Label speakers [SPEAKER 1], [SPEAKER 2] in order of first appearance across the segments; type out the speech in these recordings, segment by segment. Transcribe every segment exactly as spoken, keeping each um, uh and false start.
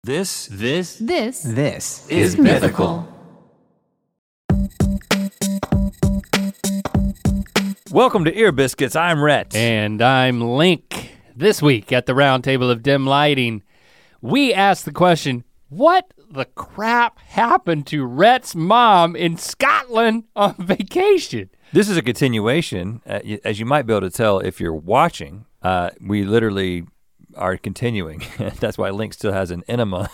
[SPEAKER 1] This, this,
[SPEAKER 2] This,
[SPEAKER 3] This
[SPEAKER 1] is mythical. Welcome to Ear Biscuits. I'm Rhett.
[SPEAKER 2] And I'm Link. This week at the Round Table of Dim Lighting, we asked the question, what the crap happened to Rhett's mom in Scotland on vacation?
[SPEAKER 1] This is a continuation. Uh, y- as you might be able to tell if you're watching, uh, we literally are continuing. That's why Link still has an enema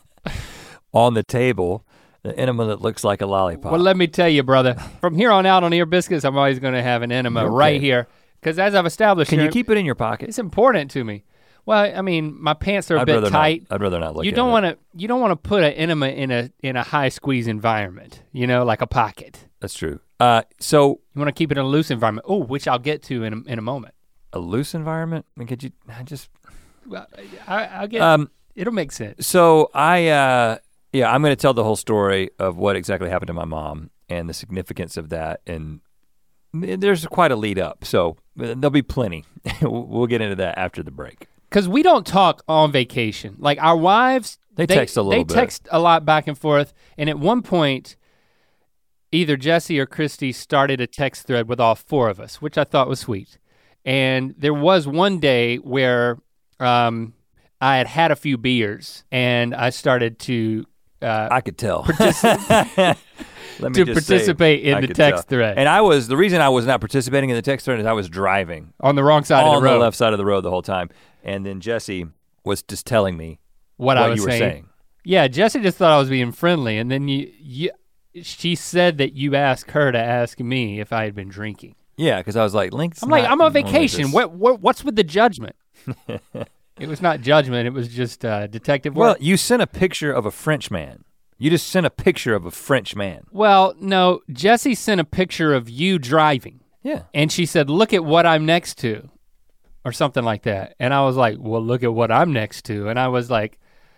[SPEAKER 1] on the table, an enema that looks like a lollipop.
[SPEAKER 2] Well, let me tell you, brother, from here on out on Ear Biscuits, I'm always gonna have an enema
[SPEAKER 1] Okay.
[SPEAKER 2] right here. Because as I've established
[SPEAKER 1] Can
[SPEAKER 2] here,
[SPEAKER 1] you keep it in your pocket?
[SPEAKER 2] it's important to me. Well, I mean, my pants are a
[SPEAKER 1] I'd
[SPEAKER 2] bit
[SPEAKER 1] rather
[SPEAKER 2] tight.
[SPEAKER 1] Not, I'd rather not look
[SPEAKER 2] You
[SPEAKER 1] at
[SPEAKER 2] don't
[SPEAKER 1] it.
[SPEAKER 2] want to. You don't want to put an enema in a in a high squeeze environment. You know, like a pocket.
[SPEAKER 1] That's true. Uh, so
[SPEAKER 2] You want to keep it in a loose environment. Oh, which I'll get to in a, in a moment.
[SPEAKER 1] a loose environment? I mean, could you I just?
[SPEAKER 2] Well, I, I'll get.
[SPEAKER 1] Um,
[SPEAKER 2] it'll make sense.
[SPEAKER 1] So I, uh, yeah, I'm gonna tell the whole story of what exactly happened to my mom and the significance of that, and there's quite a lead up, so there'll be plenty. We'll get into that after the break.
[SPEAKER 2] Because we don't talk on vacation. Like our wives,
[SPEAKER 1] They text a little
[SPEAKER 2] They
[SPEAKER 1] bit.
[SPEAKER 2] text a lot back and forth, and at one point, either Jesse or Christy started a text thread with all four of us, which I thought was sweet. And there was one day where um, I had had a few beers, and I started to uh,
[SPEAKER 1] I could tell. Let me
[SPEAKER 2] to
[SPEAKER 1] just say,
[SPEAKER 2] participate in
[SPEAKER 1] I
[SPEAKER 2] the
[SPEAKER 1] could
[SPEAKER 2] text
[SPEAKER 1] tell.
[SPEAKER 2] thread.
[SPEAKER 1] And I was, the reason I was not participating in the text thread is I was driving
[SPEAKER 2] on the wrong side
[SPEAKER 1] on
[SPEAKER 2] of the road.
[SPEAKER 1] the left side of the road the whole time. And then Jesse was just telling me
[SPEAKER 2] what,
[SPEAKER 1] what
[SPEAKER 2] I was
[SPEAKER 1] you were
[SPEAKER 2] saying.
[SPEAKER 1] saying.
[SPEAKER 2] Yeah, Jesse just thought I was being friendly, and then you, you, she said that you asked her to ask me if I had been drinking.
[SPEAKER 1] Yeah, because I was like, Link's
[SPEAKER 2] I'm like,
[SPEAKER 1] not
[SPEAKER 2] I'm on
[SPEAKER 1] normally
[SPEAKER 2] vacation.
[SPEAKER 1] this-
[SPEAKER 2] What, what, what's with the judgment? It was not judgment. It was just uh, detective
[SPEAKER 1] Well,
[SPEAKER 2] work.
[SPEAKER 1] you sent a picture of a French man. You just sent a picture of a French man.
[SPEAKER 2] Well, no, Jesse sent a picture of you driving,
[SPEAKER 1] Yeah.
[SPEAKER 2] and she said, "Look at what I'm next to," or something like that. And I was like, "Well, look at what I'm next to," and I was like,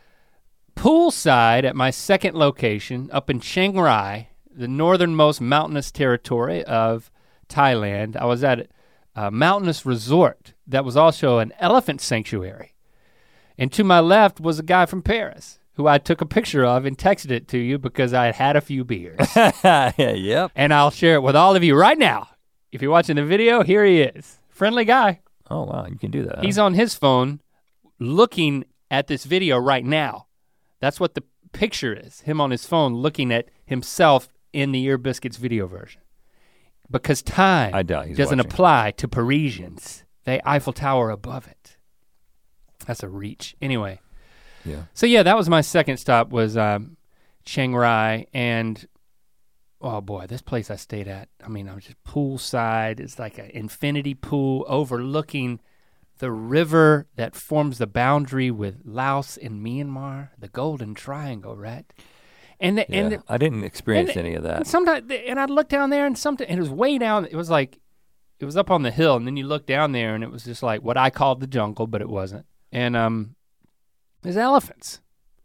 [SPEAKER 2] poolside at my second location up in Chiang Rai, the northernmost mountainous territory of Thailand. I was at a mountainous resort that was also an elephant sanctuary. And to my left was a guy from Paris who I took a picture of and texted it to you because I had had a few beers.
[SPEAKER 1] Yep.
[SPEAKER 2] And I'll share it with all of you right now. If you're watching the video, here he is. Friendly guy.
[SPEAKER 1] Oh, wow, you can do that. huh?
[SPEAKER 2] He's on his phone looking at this video right now. That's what the picture is, him on his phone looking at himself in the Ear Biscuits video version. Because time
[SPEAKER 1] I doubt he's
[SPEAKER 2] doesn't
[SPEAKER 1] watching.
[SPEAKER 2] apply to Parisians. They Eiffel Tower above it. That's a reach. Anyway,
[SPEAKER 1] Yeah.
[SPEAKER 2] so yeah, that was my second stop was um, Chiang Rai, and oh boy, this place I stayed at, I mean, I was just poolside. It's like an infinity pool overlooking the river that forms the boundary with Laos and Myanmar, the Golden Triangle, right? And the,
[SPEAKER 1] Yeah.
[SPEAKER 2] and the,
[SPEAKER 1] I didn't experience
[SPEAKER 2] and-
[SPEAKER 1] any of
[SPEAKER 2] and
[SPEAKER 1] that.
[SPEAKER 2] sometimes, and I'd look down there and something, and it was way down, it was like, it was up on the hill, and then you look down there and it was just like what I called the jungle, but it wasn't. And um, there's elephants.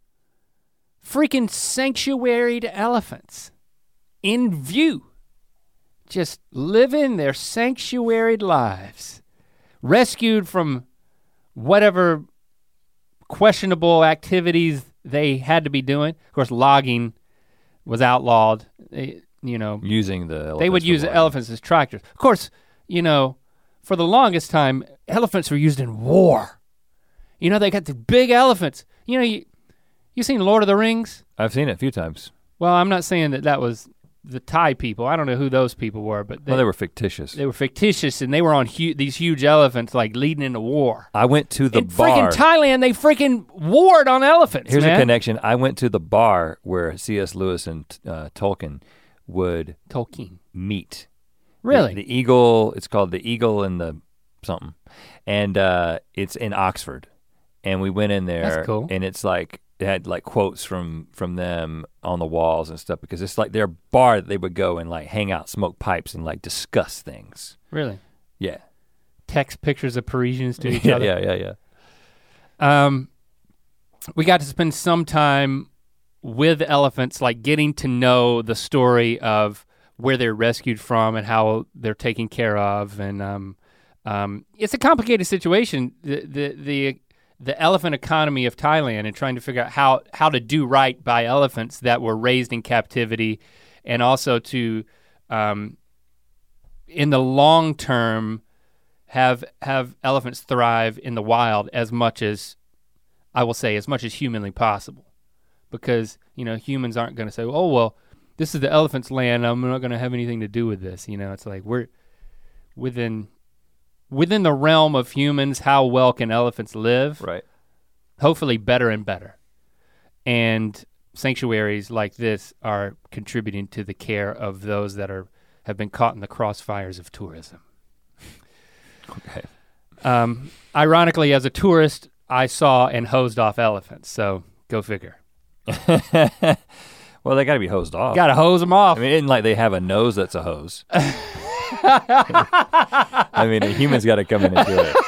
[SPEAKER 2] Freaking sanctuaried elephants in view, just living their sanctuaried lives, rescued from whatever questionable activities they had to be doing. Of course, logging was outlawed. They, you know,
[SPEAKER 1] Using the elephants
[SPEAKER 2] they would
[SPEAKER 1] for
[SPEAKER 2] use
[SPEAKER 1] logging.
[SPEAKER 2] elephants as tractors. Of course, you know, for the longest time, elephants were used in war. You know, they got the big elephants. You know, you you seen Lord of the Rings?
[SPEAKER 1] I've seen it a few times.
[SPEAKER 2] Well, I'm not saying that that was the Thai people. I don't know who those people were, but they,
[SPEAKER 1] Well, they were fictitious.
[SPEAKER 2] they were fictitious, and they were on hu- these huge elephants, like leading into war.
[SPEAKER 1] I went to the
[SPEAKER 2] In
[SPEAKER 1] bar.
[SPEAKER 2] freaking Thailand, they freaking warred on elephants.
[SPEAKER 1] Here's
[SPEAKER 2] man.
[SPEAKER 1] a connection. I went to the bar where C S Lewis and uh, Tolkien would
[SPEAKER 2] Tolkien.
[SPEAKER 1] meet.
[SPEAKER 2] Really?
[SPEAKER 1] The, the Eagle, it's called the Eagle and the something. And uh, it's in Oxford. And we went in there
[SPEAKER 2] That's cool.
[SPEAKER 1] and it's like, it had like quotes from from them on the walls and stuff because it's like their bar that they would go and like hang out, smoke pipes and like discuss things.
[SPEAKER 2] Really?
[SPEAKER 1] Yeah.
[SPEAKER 2] Text pictures of Parisians to each
[SPEAKER 1] yeah,
[SPEAKER 2] other.
[SPEAKER 1] yeah, yeah, yeah.
[SPEAKER 2] Um, we got to spend some time with elephants, like getting to know the story of where they're rescued from and how they're taken care of, and um, um, it's a complicated situation. The, the the the elephant economy of Thailand and trying to figure out how, how to do right by elephants that were raised in captivity, and also to, um, in the long term, have have elephants thrive in the wild as much as, I will say, as much as humanly possible. Because, you know, humans aren't gonna say, oh, well, this is the elephant's land, I'm not gonna have anything to do with this. You know, it's like we're within within the realm of humans, how well can elephants live?
[SPEAKER 1] Right.
[SPEAKER 2] Hopefully better and better. And sanctuaries like this are contributing to the care of those that are have been caught in the crossfires of tourism.
[SPEAKER 1] Okay.
[SPEAKER 2] Um, ironically, as a tourist, I saw and hosed off elephants, so go figure.
[SPEAKER 1] Well, they gotta be hosed off.
[SPEAKER 2] Gotta hose them off.
[SPEAKER 1] I mean, it isn't like they have a nose that's a hose. I mean, a human's gotta come in and do it.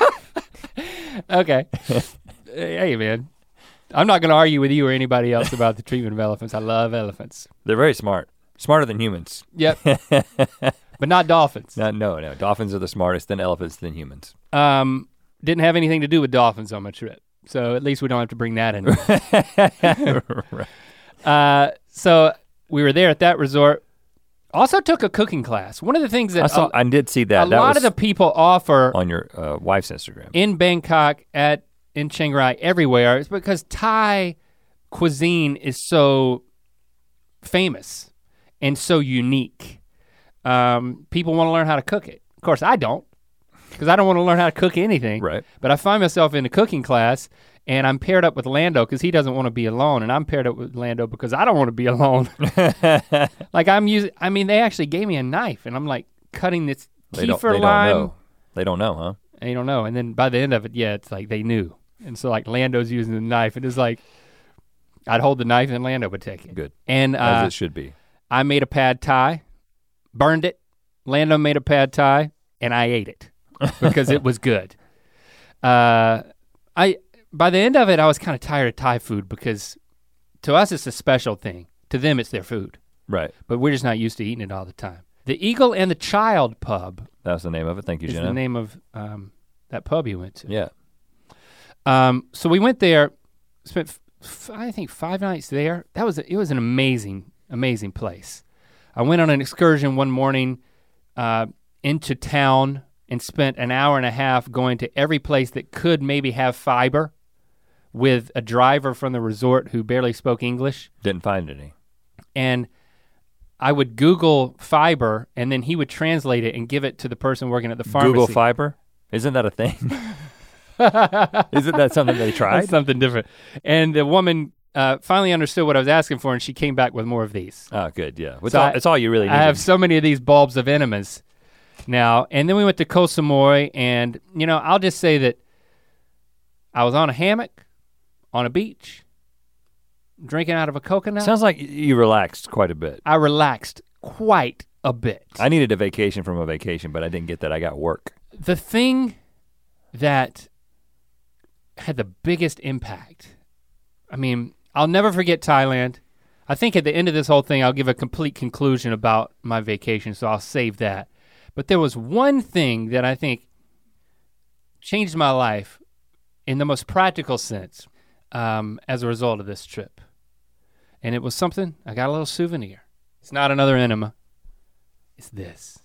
[SPEAKER 2] Okay. Hey, man. I'm not gonna argue with you or anybody else about the treatment of elephants. I love elephants.
[SPEAKER 1] They're very smart. Smarter than humans.
[SPEAKER 2] Yep. But not dolphins.
[SPEAKER 1] No, no, no. Dolphins are the smartest, then elephants, then humans.
[SPEAKER 2] Um, didn't have anything to do with dolphins on my trip. So at least we don't have to bring that in.
[SPEAKER 1] Right.
[SPEAKER 2] Uh, so we were there at that resort. Also took a cooking class. One of the things that
[SPEAKER 1] I, saw,
[SPEAKER 2] a,
[SPEAKER 1] I did see that.
[SPEAKER 2] a
[SPEAKER 1] that
[SPEAKER 2] lot
[SPEAKER 1] was
[SPEAKER 2] of the people offer
[SPEAKER 1] on your uh, wife's Instagram.
[SPEAKER 2] in Bangkok, at in Chiang Rai, everywhere, is because Thai cuisine is so famous and so unique. Um, people want to learn how to cook it. Of course, I don't, because I don't want to learn how to cook anything.
[SPEAKER 1] Right.
[SPEAKER 2] But I find myself in a cooking class, and I'm paired up with Lando because he doesn't want to be alone, and I'm paired up with Lando because I don't want to be alone. Like I'm using, I mean, they actually gave me a knife, and I'm like cutting this
[SPEAKER 1] They don't,
[SPEAKER 2] kefir
[SPEAKER 1] they
[SPEAKER 2] lime.
[SPEAKER 1] don't know. They don't know, huh?
[SPEAKER 2] And you don't know, and then by the end of it, yeah, it's like they knew. And so like Lando's using the knife, and it's like, I'd hold the knife and Lando would take it.
[SPEAKER 1] Good,
[SPEAKER 2] And uh,
[SPEAKER 1] as it should be.
[SPEAKER 2] I made a pad thai, burned it. Lando made a pad thai, and I ate it because it was good. Uh, I by the end of it, I was kind of tired of Thai food because to us it's a special thing. To them, it's their food.
[SPEAKER 1] Right.
[SPEAKER 2] But we're just not used to eating it all the time. The Eagle and the Child Pub.
[SPEAKER 1] That's the name of it. Thank you,
[SPEAKER 2] is
[SPEAKER 1] Jenna.
[SPEAKER 2] the name of um, that pub you went to.
[SPEAKER 1] Yeah.
[SPEAKER 2] Um, so we went there, spent f- f- I think five nights there. That was a, it was an amazing, amazing place. I went on an excursion one morning uh, into town and spent an hour and a half going to every place that could maybe have fiber with a driver from the resort who barely spoke English.
[SPEAKER 1] Didn't find any.
[SPEAKER 2] And I would Google fiber and then he would translate it and give it to the person working at the pharmacy.
[SPEAKER 1] Google Fiber? Isn't that a thing? Isn't that something they tried?
[SPEAKER 2] That's something different. And the woman uh, finally understood what I was asking for and she came back with more of these.
[SPEAKER 1] Oh, good, yeah. It's,
[SPEAKER 2] So
[SPEAKER 1] all,
[SPEAKER 2] I-
[SPEAKER 1] it's all you really need.
[SPEAKER 2] I have so many of these bulbs of enemas now. And then we went to Koh Samui and you know, I'll just say that I was on a hammock, on a beach, drinking out of a coconut.
[SPEAKER 1] Sounds like you relaxed quite a bit.
[SPEAKER 2] I relaxed quite a bit.
[SPEAKER 1] I needed a vacation from a vacation, but I didn't get that. I got work.
[SPEAKER 2] The thing that had the biggest impact, I mean, I'll never forget Thailand. I think at the end of this whole thing, I'll give a complete conclusion about my vacation, so I'll save that. But there was one thing that I think changed my life in the most practical sense um, as a result of this trip. And it was something, I got a little souvenir. It's not another enema, it's this.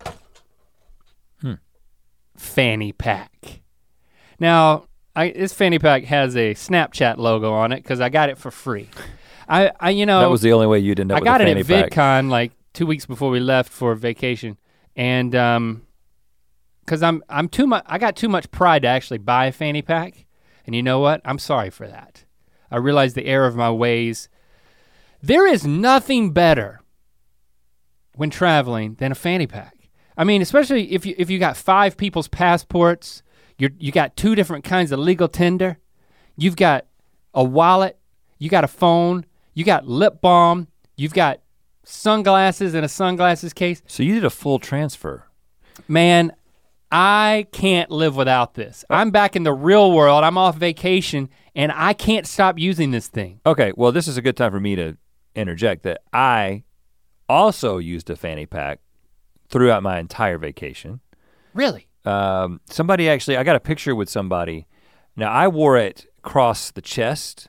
[SPEAKER 1] Hmm.
[SPEAKER 2] Fanny pack. Now, I, this fanny pack has a Snapchat logo on it because I got it for free. I, I you know,
[SPEAKER 1] That was the only way you'd end up
[SPEAKER 2] I
[SPEAKER 1] with
[SPEAKER 2] got
[SPEAKER 1] a
[SPEAKER 2] it
[SPEAKER 1] fanny
[SPEAKER 2] at
[SPEAKER 1] pack.
[SPEAKER 2] VidCon like two weeks before we left for vacation, and um, because I'm I'm too much, I got too much pride to actually buy a fanny pack, and you know what? I'm sorry for that. I realize the error of my ways. There is nothing better when traveling than a fanny pack. I mean, especially if you if you got five people's passports, you you got two different kinds of legal tender, you've got a wallet, you got a phone, you got lip balm, you've got sunglasses in a sunglasses case.
[SPEAKER 1] So you did a full transfer.
[SPEAKER 2] Man, I can't live without this. I'm back in the real world, I'm off vacation, and I can't stop using this thing.
[SPEAKER 1] Okay, well this is a good time for me to interject that I also used a fanny pack throughout my entire vacation.
[SPEAKER 2] Really?
[SPEAKER 1] Um, somebody actually, I got a picture with somebody Now I wore it across the chest,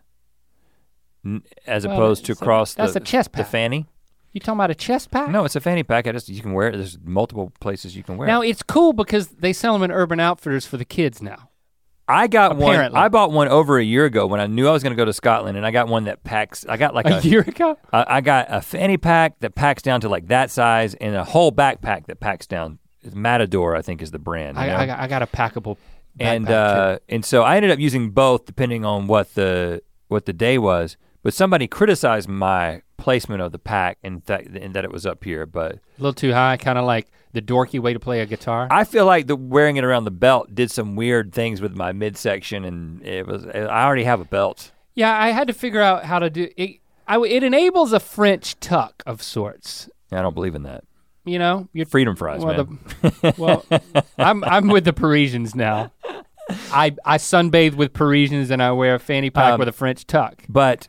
[SPEAKER 1] n- as
[SPEAKER 2] Well,
[SPEAKER 1] opposed to
[SPEAKER 2] that's a-
[SPEAKER 1] across
[SPEAKER 2] that's
[SPEAKER 1] the
[SPEAKER 2] a chest
[SPEAKER 1] the
[SPEAKER 2] pack.
[SPEAKER 1] fanny.
[SPEAKER 2] You talking about a chest pack?
[SPEAKER 1] No, it's a fanny pack. I just you can wear it. There's multiple places you can wear
[SPEAKER 2] Now
[SPEAKER 1] it.
[SPEAKER 2] it's cool because they sell them in Urban Outfitters for the kids now.
[SPEAKER 1] I got
[SPEAKER 2] Apparently.
[SPEAKER 1] one. I bought one over a year ago when I knew I was going to go to Scotland, and I got one that packs. I got like
[SPEAKER 2] A
[SPEAKER 1] a,
[SPEAKER 2] year ago?
[SPEAKER 1] I, I got a fanny pack that packs down to like that size, and a whole backpack that packs down. It's Matador, I think, is the brand. you
[SPEAKER 2] I,
[SPEAKER 1] know?
[SPEAKER 2] I, got, I got a packable
[SPEAKER 1] and
[SPEAKER 2] backpack,
[SPEAKER 1] uh,
[SPEAKER 2] too.
[SPEAKER 1] and so I ended up using both depending on what the what the day was. But somebody criticized my placement of the pack and that and that it was up here. But
[SPEAKER 2] A little too high, kind of like the dorky way to play a guitar.
[SPEAKER 1] I feel like the wearing it around the belt did some weird things with my midsection, and it was I already have a belt.
[SPEAKER 2] yeah, I had to figure out how to do it. I, it enables a French tuck of sorts.
[SPEAKER 1] I don't believe in that.
[SPEAKER 2] You know, you're
[SPEAKER 1] Freedom fries,
[SPEAKER 2] well,
[SPEAKER 1] man.
[SPEAKER 2] the, well I'm I'm with the Parisians now. I I sunbathe with Parisians and I wear a fanny pack
[SPEAKER 1] Um,
[SPEAKER 2] with a French tuck.
[SPEAKER 1] But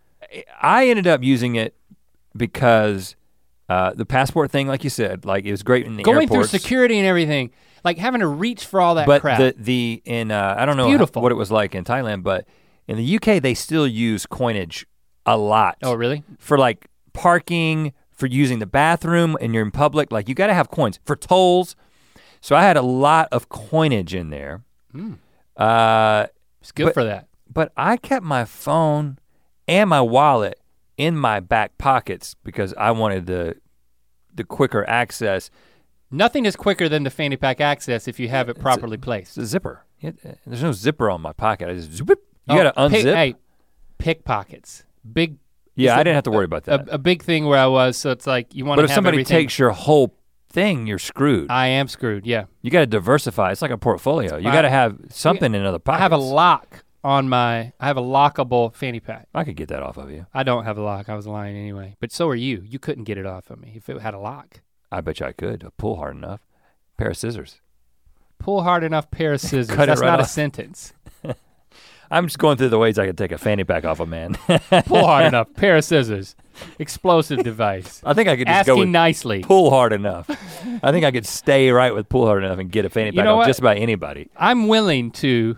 [SPEAKER 1] I ended up using it because uh, the passport thing, like you said, like it was great in the
[SPEAKER 2] Going
[SPEAKER 1] airports.
[SPEAKER 2] through security and everything, like having to reach for all that
[SPEAKER 1] but
[SPEAKER 2] crap.
[SPEAKER 1] the the in uh, I don't know
[SPEAKER 2] beautiful.
[SPEAKER 1] what it was like in Thailand, but in the U K they still use coinage a lot.
[SPEAKER 2] oh, really?
[SPEAKER 1] For like parking, for using the bathroom, and you're in public, like you got to have coins for tolls. So I had a lot of coinage in there.
[SPEAKER 2] Mm.
[SPEAKER 1] Uh,
[SPEAKER 2] It's good
[SPEAKER 1] But-
[SPEAKER 2] for that.
[SPEAKER 1] but I kept my phone and my wallet in my back pockets because I wanted the the quicker access.
[SPEAKER 2] Nothing is quicker than the fanny pack access if you have it
[SPEAKER 1] It's a-
[SPEAKER 2] properly placed.
[SPEAKER 1] It's a zipper. It, uh, there's no zipper on my pocket. I just zip it. You
[SPEAKER 2] Oh,
[SPEAKER 1] gotta unzip.
[SPEAKER 2] pick- hey, pickpockets. Big.
[SPEAKER 1] yeah,
[SPEAKER 2] it's
[SPEAKER 1] I
[SPEAKER 2] a-
[SPEAKER 1] didn't have to worry about that.
[SPEAKER 2] A, a big thing where I was, so it's like you want to
[SPEAKER 1] but
[SPEAKER 2] have
[SPEAKER 1] if somebody
[SPEAKER 2] everything.
[SPEAKER 1] takes your whole thing, you're screwed.
[SPEAKER 2] I am screwed, yeah.
[SPEAKER 1] you gotta diversify. It's like a portfolio. You
[SPEAKER 2] I-
[SPEAKER 1] gotta have something in other
[SPEAKER 2] I
[SPEAKER 1] pockets.
[SPEAKER 2] have a lock on my, I have a lockable fanny pack.
[SPEAKER 1] I could get that off of you.
[SPEAKER 2] I don't have a lock, I was lying anyway. But so are you, you couldn't get it off of me if it had a lock.
[SPEAKER 1] I bet you I could. A pull hard enough. Pair of scissors.
[SPEAKER 2] Pull hard enough pair of scissors,
[SPEAKER 1] Cut it
[SPEAKER 2] that's
[SPEAKER 1] right
[SPEAKER 2] not a
[SPEAKER 1] off.
[SPEAKER 2] sentence.
[SPEAKER 1] I'm just going through the ways I could take a fanny pack off a man.
[SPEAKER 2] Pull hard enough, pair of scissors, explosive device.
[SPEAKER 1] I think I could just go
[SPEAKER 2] Asking
[SPEAKER 1] with
[SPEAKER 2] nicely.
[SPEAKER 1] pull hard enough. I think I could stay right with pull hard enough and get a fanny
[SPEAKER 2] You
[SPEAKER 1] pack
[SPEAKER 2] know
[SPEAKER 1] off
[SPEAKER 2] what?
[SPEAKER 1] just about anybody.
[SPEAKER 2] I'm willing to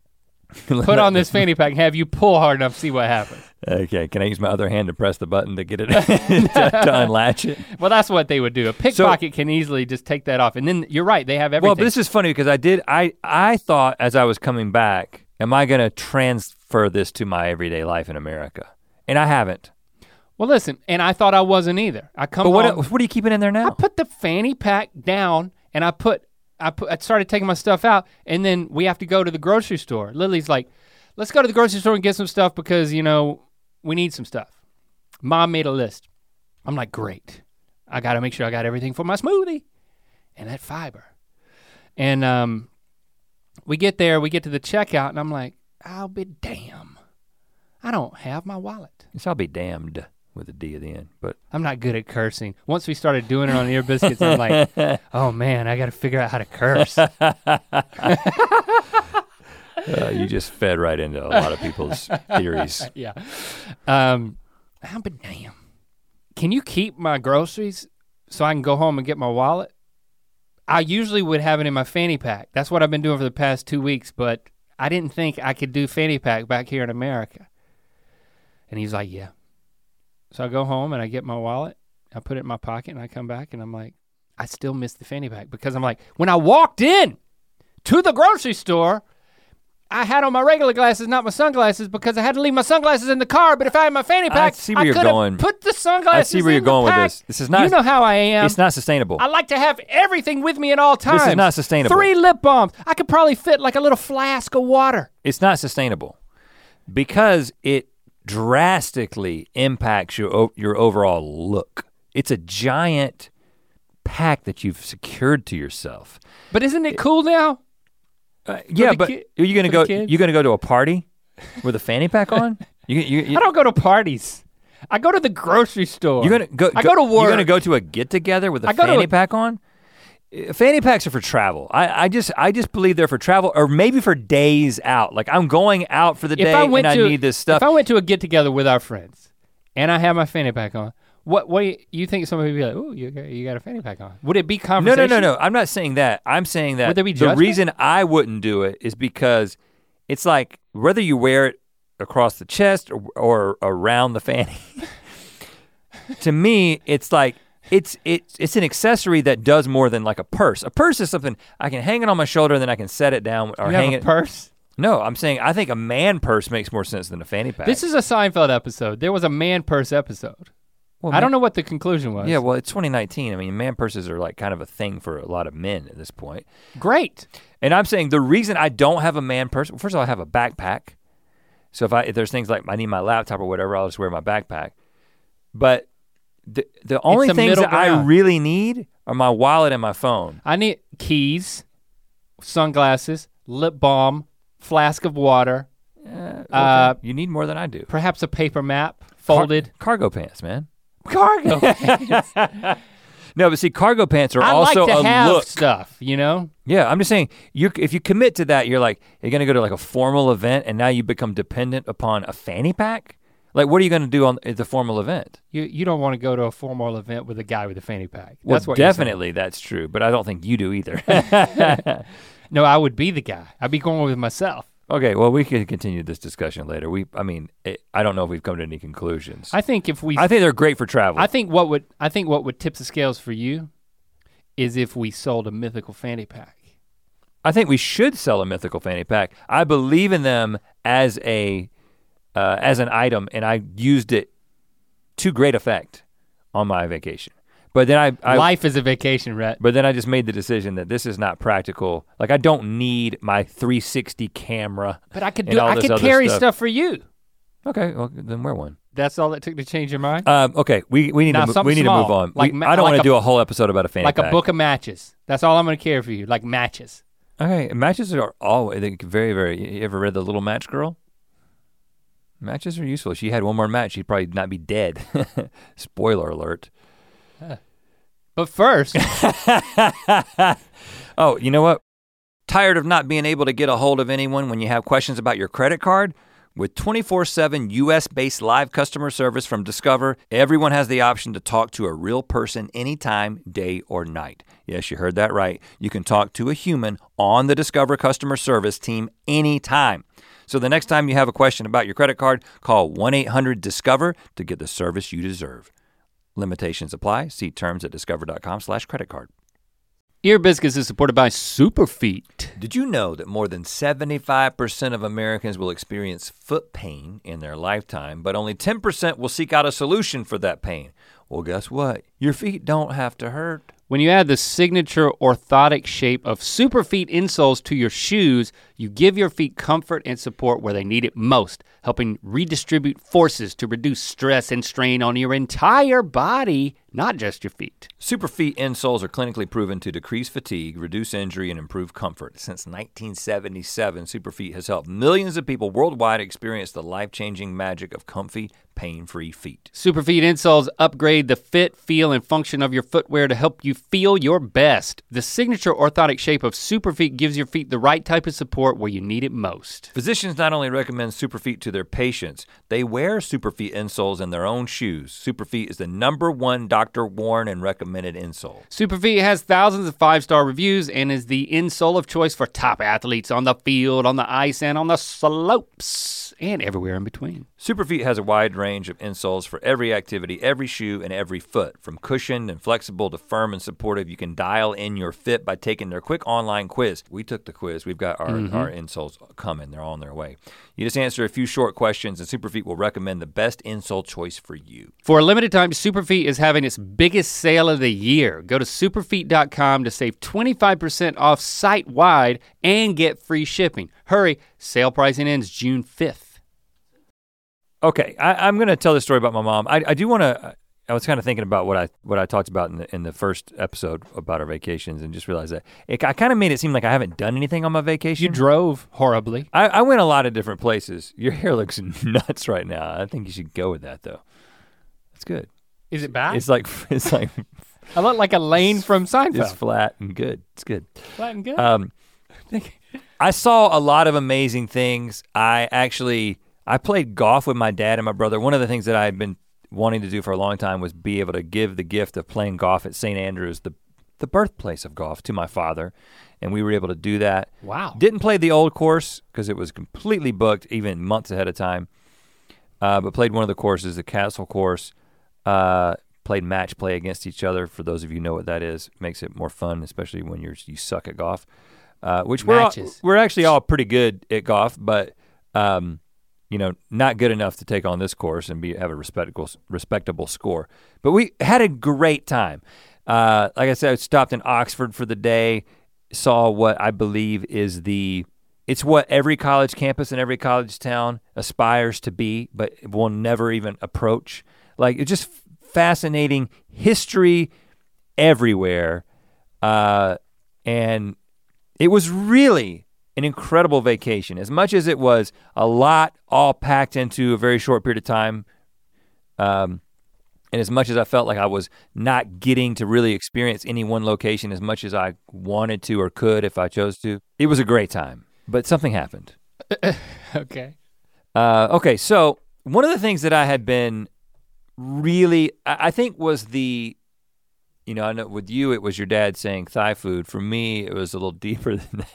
[SPEAKER 2] put on this fanny pack and have you pull hard enough, see what happens.
[SPEAKER 1] Okay, can I use my other hand to press the button to get it to, to unlatch it?
[SPEAKER 2] Well, that's what they would do. A pickpocket can easily just take that off. And then you're right, they have everything.
[SPEAKER 1] Well, but this is funny because I did I I thought as I was coming back, am I gonna transfer this to my everyday life in America? And I haven't.
[SPEAKER 2] Well, listen, and I thought I wasn't either. I come
[SPEAKER 1] But what
[SPEAKER 2] home,
[SPEAKER 1] what are you keeping in there
[SPEAKER 2] I
[SPEAKER 1] now?
[SPEAKER 2] put the fanny pack down and I put I put I started taking my stuff out and then we have to go to the grocery store. Lily's like, let's go to the grocery store and get some stuff because, you know, we need some stuff. Mom made a list. I'm like, great. I gotta make sure I got everything for my smoothie and that fiber. And um, we get there, we get to the checkout and I'm like, I'll be damn. I don't have my wallet.
[SPEAKER 1] Yes, I'll be damned with a D at the end. But
[SPEAKER 2] I'm not good at cursing. Once we started doing it on Ear Biscuits, I'm like, oh man, I gotta figure out how to curse.
[SPEAKER 1] uh, you just fed right into a lot of people's theories.
[SPEAKER 2] Yeah. Um, I'll be damn. Can you keep my groceries so I can go home and get my wallet? I usually would have it in my fanny pack. That's what I've been doing for the past two weeks, but I didn't think I could do fanny pack back here in America. And he's like, yeah. So I go home and I get my wallet, I put it in my pocket and I come back and I'm like, I still miss the fanny pack because I'm like, when I walked in to the grocery store, I had on my regular glasses, not my sunglasses, because I had to leave my sunglasses in the car. But if I had my fanny
[SPEAKER 1] I
[SPEAKER 2] pack,
[SPEAKER 1] see where you're
[SPEAKER 2] could have
[SPEAKER 1] going.
[SPEAKER 2] put the sunglasses
[SPEAKER 1] I see where you're
[SPEAKER 2] in the
[SPEAKER 1] going with
[SPEAKER 2] pack.
[SPEAKER 1] this. This is not.
[SPEAKER 2] You know how I am.
[SPEAKER 1] It's not sustainable.
[SPEAKER 2] I like to have everything with me at all times.
[SPEAKER 1] This is not sustainable.
[SPEAKER 2] Three lip balms. I could probably fit like a little flask of water.
[SPEAKER 1] It's not sustainable because it drastically impacts your o- your overall look. It's a giant pack that you've secured to yourself.
[SPEAKER 2] But isn't it cool now?
[SPEAKER 1] Uh, yeah,
[SPEAKER 2] the
[SPEAKER 1] but
[SPEAKER 2] ki-
[SPEAKER 1] are you gonna
[SPEAKER 2] for
[SPEAKER 1] go?
[SPEAKER 2] the kids?
[SPEAKER 1] You gonna go to a party with a fanny pack on? You, you, you,
[SPEAKER 2] I don't go to parties. I go to the grocery store.
[SPEAKER 1] You're gonna go.
[SPEAKER 2] I go to work.
[SPEAKER 1] You're gonna go to a get together with a
[SPEAKER 2] I go to
[SPEAKER 1] fanny
[SPEAKER 2] a-
[SPEAKER 1] pack on. Uh, Fanny packs are for travel. I, I just I just believe they're for travel, or maybe for days out. Like I'm going out for the
[SPEAKER 2] If
[SPEAKER 1] day
[SPEAKER 2] I went
[SPEAKER 1] and
[SPEAKER 2] to,
[SPEAKER 1] I need this stuff.
[SPEAKER 2] If I went to a get together with our friends and I have my fanny pack on, what what do you, you think somebody would be like, "Ooh, you got, you got a fanny pack on"? Would it be
[SPEAKER 1] no,
[SPEAKER 2] conversation?
[SPEAKER 1] no, no, no. I'm not saying that. I'm saying that
[SPEAKER 2] Would there be
[SPEAKER 1] the
[SPEAKER 2] judgment?
[SPEAKER 1] reason I wouldn't do it is because it's like whether you wear it across the chest or, or around the fanny, to me, it's like, it's it's it's an accessory that does more than like a purse. A purse is something I can hang it on my shoulder and then I can set it down or
[SPEAKER 2] you
[SPEAKER 1] hang
[SPEAKER 2] have a
[SPEAKER 1] it.
[SPEAKER 2] purse?
[SPEAKER 1] No, I'm saying I think a man purse makes more sense than a fanny pack.
[SPEAKER 2] This is a Seinfeld episode. There was a man purse episode.
[SPEAKER 1] well,
[SPEAKER 2] I don't know what the conclusion was.
[SPEAKER 1] Yeah, well, it's twenty nineteen. I mean, man purses are like kind of a thing for a lot of men at this point.
[SPEAKER 2] Great.
[SPEAKER 1] And I'm saying the reason I don't have a man purse, well, first of all, I have a backpack. So if I if there's things like I need my laptop or whatever, I'll just wear my backpack. But the the only
[SPEAKER 2] a
[SPEAKER 1] things
[SPEAKER 2] middle
[SPEAKER 1] that I
[SPEAKER 2] ground.
[SPEAKER 1] really need are my wallet and my phone.
[SPEAKER 2] I need keys, sunglasses, lip balm, flask of water,
[SPEAKER 1] Uh, okay.
[SPEAKER 2] Uh,
[SPEAKER 1] you need more than I do.
[SPEAKER 2] perhaps a paper map, folded.
[SPEAKER 1] Car- cargo pants, man.
[SPEAKER 2] Cargo.
[SPEAKER 1] No, but see, cargo pants are
[SPEAKER 2] I
[SPEAKER 1] also
[SPEAKER 2] like to
[SPEAKER 1] a
[SPEAKER 2] have
[SPEAKER 1] look.
[SPEAKER 2] stuff, you know?
[SPEAKER 1] Yeah, I'm just saying, you if you commit to that, you're like, you're gonna go to like a formal event and now you become dependent upon a fanny pack? Like, what are you gonna do on at the formal event?
[SPEAKER 2] You you don't want to go to a formal event with a guy with a fanny pack.
[SPEAKER 1] Well,
[SPEAKER 2] That's what you're saying.
[SPEAKER 1] definitely that's true, but I don't think you do either.
[SPEAKER 2] No, I would be the guy. I'd be going with myself.
[SPEAKER 1] Okay, well, we can continue this discussion later. We, I mean, it, I don't know if we've come to any conclusions.
[SPEAKER 2] I think if we
[SPEAKER 1] I think they're great for travel.
[SPEAKER 2] I think what would I think what would tip the scales for you is if we sold a mythical fanny pack.
[SPEAKER 1] I think we should sell a mythical fanny pack. I believe in them as a uh, as an item, and I used it to great effect on my vacation. But then I, I
[SPEAKER 2] Life is a vacation, Rhett.
[SPEAKER 1] but then I just made the decision that this is not practical. Like I don't need my three sixty camera.
[SPEAKER 2] But I could
[SPEAKER 1] and
[SPEAKER 2] do
[SPEAKER 1] all
[SPEAKER 2] I
[SPEAKER 1] this
[SPEAKER 2] could
[SPEAKER 1] other
[SPEAKER 2] carry
[SPEAKER 1] stuff.
[SPEAKER 2] stuff for you.
[SPEAKER 1] Okay, well then wear one.
[SPEAKER 2] That's all it took to change your mind?
[SPEAKER 1] Um, okay, we, we need
[SPEAKER 2] Now,
[SPEAKER 1] to mo-
[SPEAKER 2] something
[SPEAKER 1] we need
[SPEAKER 2] small,
[SPEAKER 1] to move on.
[SPEAKER 2] like
[SPEAKER 1] We-
[SPEAKER 2] ma-
[SPEAKER 1] I don't
[SPEAKER 2] like
[SPEAKER 1] want
[SPEAKER 2] a-
[SPEAKER 1] to do a whole episode about a fanny
[SPEAKER 2] like
[SPEAKER 1] pack.
[SPEAKER 2] a book of matches. That's all I'm gonna carry for you, like matches.
[SPEAKER 1] Okay, matches are always they very very. You ever read The Little Match Girl? Matches are useful. If she had one more match, she'd probably not be dead. Spoiler alert.
[SPEAKER 2] But first,
[SPEAKER 1] Oh, you know what? Tired of not being able to get a hold of anyone when you have questions about your credit card? With twenty-four seven U S-based live customer service from Discover, everyone has the option to talk to a real person anytime, day or night. Yes, you heard that right. You can talk to a human on the Discover customer service team anytime. So the next time you have a question about your credit card, call one eight hundred discover to get the service you deserve. Limitations apply. See terms at discover.com slash credit card.
[SPEAKER 2] Ear Biscuits is supported by Superfeet.
[SPEAKER 1] Did you know that more than seventy-five percent of Americans will experience foot pain in their lifetime, but only ten percent will seek out a solution for that pain? Well, guess what? Your feet don't have to hurt.
[SPEAKER 2] When you add the signature orthotic shape of Superfeet insoles to your shoes, you give your feet comfort and support where they need it most, helping redistribute forces to reduce stress and strain on your entire body, not just your feet.
[SPEAKER 1] Superfeet insoles are clinically proven to decrease fatigue, reduce injury, and improve comfort. Since nineteen seventy-seven, Superfeet has helped millions of people worldwide experience the life-changing magic of comfy, pain-free feet.
[SPEAKER 2] Superfeet insoles upgrade the fit, feel, and function of your footwear to help you feel your best. The signature orthotic shape of Superfeet gives your feet the right type of support where you need it most.
[SPEAKER 1] Physicians not only recommend Superfeet to their patients, they wear Superfeet insoles in their own shoes. Superfeet is the number one doctor-worn and recommended insole.
[SPEAKER 2] Superfeet has thousands of five-star reviews and is the insole of choice for top athletes on the field, on the ice, and on the slopes, and everywhere in between.
[SPEAKER 1] Superfeet has a wide range of insoles for every activity, every shoe, and every foot. From cushioned and flexible to firm and supportive, you can dial in your fit by taking their quick online quiz. We took the quiz. We've got our,
[SPEAKER 2] Mm-hmm.
[SPEAKER 1] our insoles coming. They're on their way. You just answer a few short questions, and Superfeet will recommend the best insole choice for you.
[SPEAKER 2] For a limited time, Superfeet is having its biggest sale of the year. Go to superfeet dot com to save twenty-five percent off site-wide and get free shipping. Hurry, sale pricing ends June fifth.
[SPEAKER 1] Okay, I, I'm gonna tell this story about my mom. I, I do wanna, I was kind of thinking about what I what I talked about in the, in the first episode about our vacations and just realized that it, I kind of made it seem like I haven't done anything on my vacation.
[SPEAKER 2] You drove horribly.
[SPEAKER 1] I, I went a lot of different places. Your hair looks nuts right now. I think you should go with that though. That's good.
[SPEAKER 2] Is it bad?
[SPEAKER 1] It's like it's like
[SPEAKER 2] I look like a lane from
[SPEAKER 1] it's
[SPEAKER 2] Seinfeld.
[SPEAKER 1] flat and good. It's good.
[SPEAKER 2] Flat and good.
[SPEAKER 1] Um, I saw a lot of amazing things. I actually I played golf with my dad and my brother. One of the things that I had been wanting to do for a long time was be able to give the gift of playing golf at Saint Andrews, the the birthplace of golf to my father, and we were able to do that.
[SPEAKER 2] Wow.
[SPEAKER 1] Didn't play the old course because it was completely booked even months ahead of time, uh, but played one of the courses, the Castle course, uh, played match play against each other. For those of you who know what that is, makes it more fun, especially when you're you suck at golf, uh, which we're, all, we're actually all pretty good at golf, but um, you know, not good enough to take on this course and be have a respectable respectable score. But we had a great time. Uh, like I said, I stopped in Oxford for the day, saw what I believe is the, it's what every college campus and every college town aspires to be, but will never even approach. Like, it's just fascinating history everywhere. Uh, and it was really an incredible vacation. As much as it was a lot all packed into a very short period of time, um, and as much as I felt like I was not getting to really experience any one location as much as I wanted to or could if I chose to, it was a great time, but something happened.
[SPEAKER 2] Okay.
[SPEAKER 1] Uh, okay, so one of the things that I had been really, I, I think was the, you know, I know with you it was your dad saying Thai food. For me, it was a little deeper than that.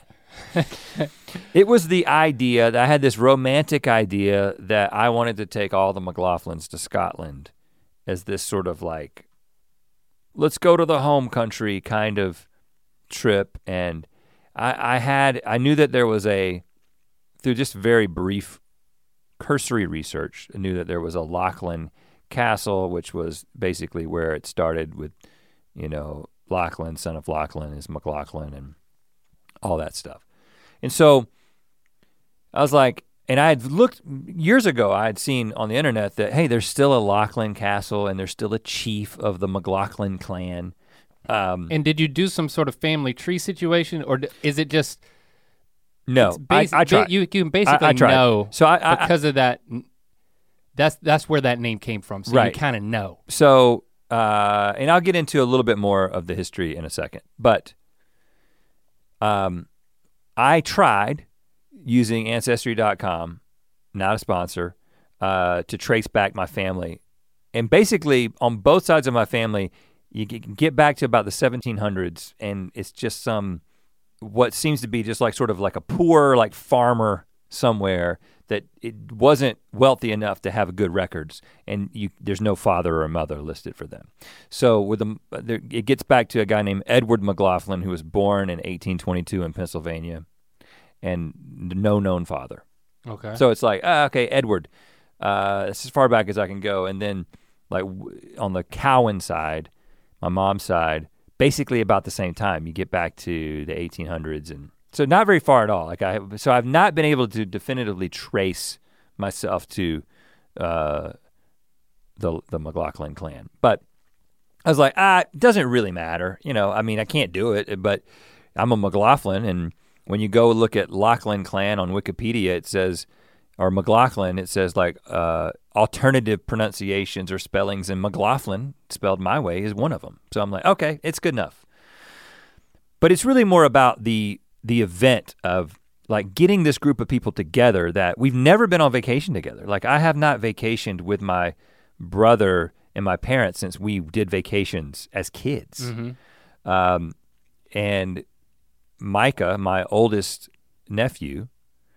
[SPEAKER 1] It was the idea that I had this romantic idea that I wanted to take all the McLaughlins to Scotland as this sort of like, let's go to the home country kind of trip. And I, I had, I knew that there was a, through just very brief cursory research, I knew that there was a Lachlan Castle, which was basically where it started with, you know, Lachlan, son of Lachlan is McLaughlin and all that stuff. And so I was like, and I had looked, years ago I had seen on the internet that, hey, there's still a Lachlan Castle and there's still a chief of the McLaughlin clan. Um,
[SPEAKER 2] and did you do some sort of family tree situation, or is it just?
[SPEAKER 1] No,
[SPEAKER 2] basi-
[SPEAKER 1] I, I tried.
[SPEAKER 2] You, you can basically
[SPEAKER 1] I, I tried.
[SPEAKER 2] know
[SPEAKER 1] so I, I,
[SPEAKER 2] because of that, that's, that's where that name came from, so
[SPEAKER 1] right.
[SPEAKER 2] you kind of know.
[SPEAKER 1] So, uh, and I'll get into a little bit more of the history in a second, but um, I tried using Ancestry dot com, not a sponsor, uh, to trace back my family. And basically on both sides of my family, you can get back to about the seventeen hundreds and it's just some, what seems to be just like sort of like a poor like farmer somewhere that it wasn't wealthy enough to have good records, and you, there's no father or mother listed for them. So with them, it gets back to a guy named Edward McLaughlin who was born in eighteen twenty-two in Pennsylvania, and no known father.
[SPEAKER 2] Okay.
[SPEAKER 1] So it's like, ah, okay, Edward, uh, it's as far back as I can go, and then like w- on the Cowan side, my mom's side, basically about the same time, you get back to the eighteen hundreds, and so not very far at all. Like I, have, so I've not been able to definitively trace myself to uh, the the McLaughlin clan. But I was like, ah, it doesn't really matter. You know, I mean, I can't do it, but I'm a McLaughlin, and when you go look at Lachlan clan on Wikipedia, it says, or McLaughlin, it says like uh, alternative pronunciations or spellings, and McLaughlin, spelled my way, is one of them. So I'm like, okay, it's good enough. But it's really more about the the event of like getting this group of people together that we've never been on vacation together. Like I have not vacationed with my brother and my parents since we did vacations as kids. Mm-hmm. Um, and Micah, my oldest nephew,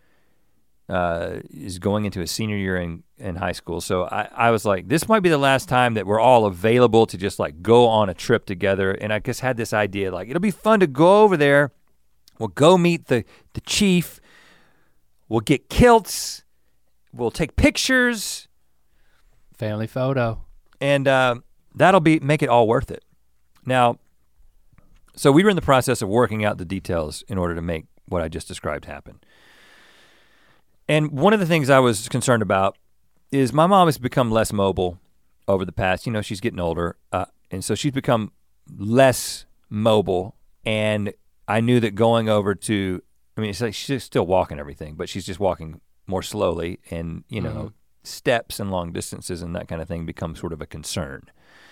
[SPEAKER 1] uh, is going into his senior year in, in high school. So I, I was like, this might be the last time that we're all available to just like go on a trip together. And I just had this idea, like it'll be fun to go over there. We'll go meet the, the chief. We'll get kilts. We'll take pictures.
[SPEAKER 2] Family photo.
[SPEAKER 1] And uh, that'll be make it all worth it. Now, so we were in the process of working out the details in order to make what I just described happen. And one of the things I was concerned about is my mom has become less mobile over the past, you know, she's getting older. Uh, and so she's become less mobile, and I knew that going over to, I mean, it's like she's still walking everything, but she's just walking more slowly, and, you know, mm-hmm. steps and long distances and that kind of thing become sort of a concern.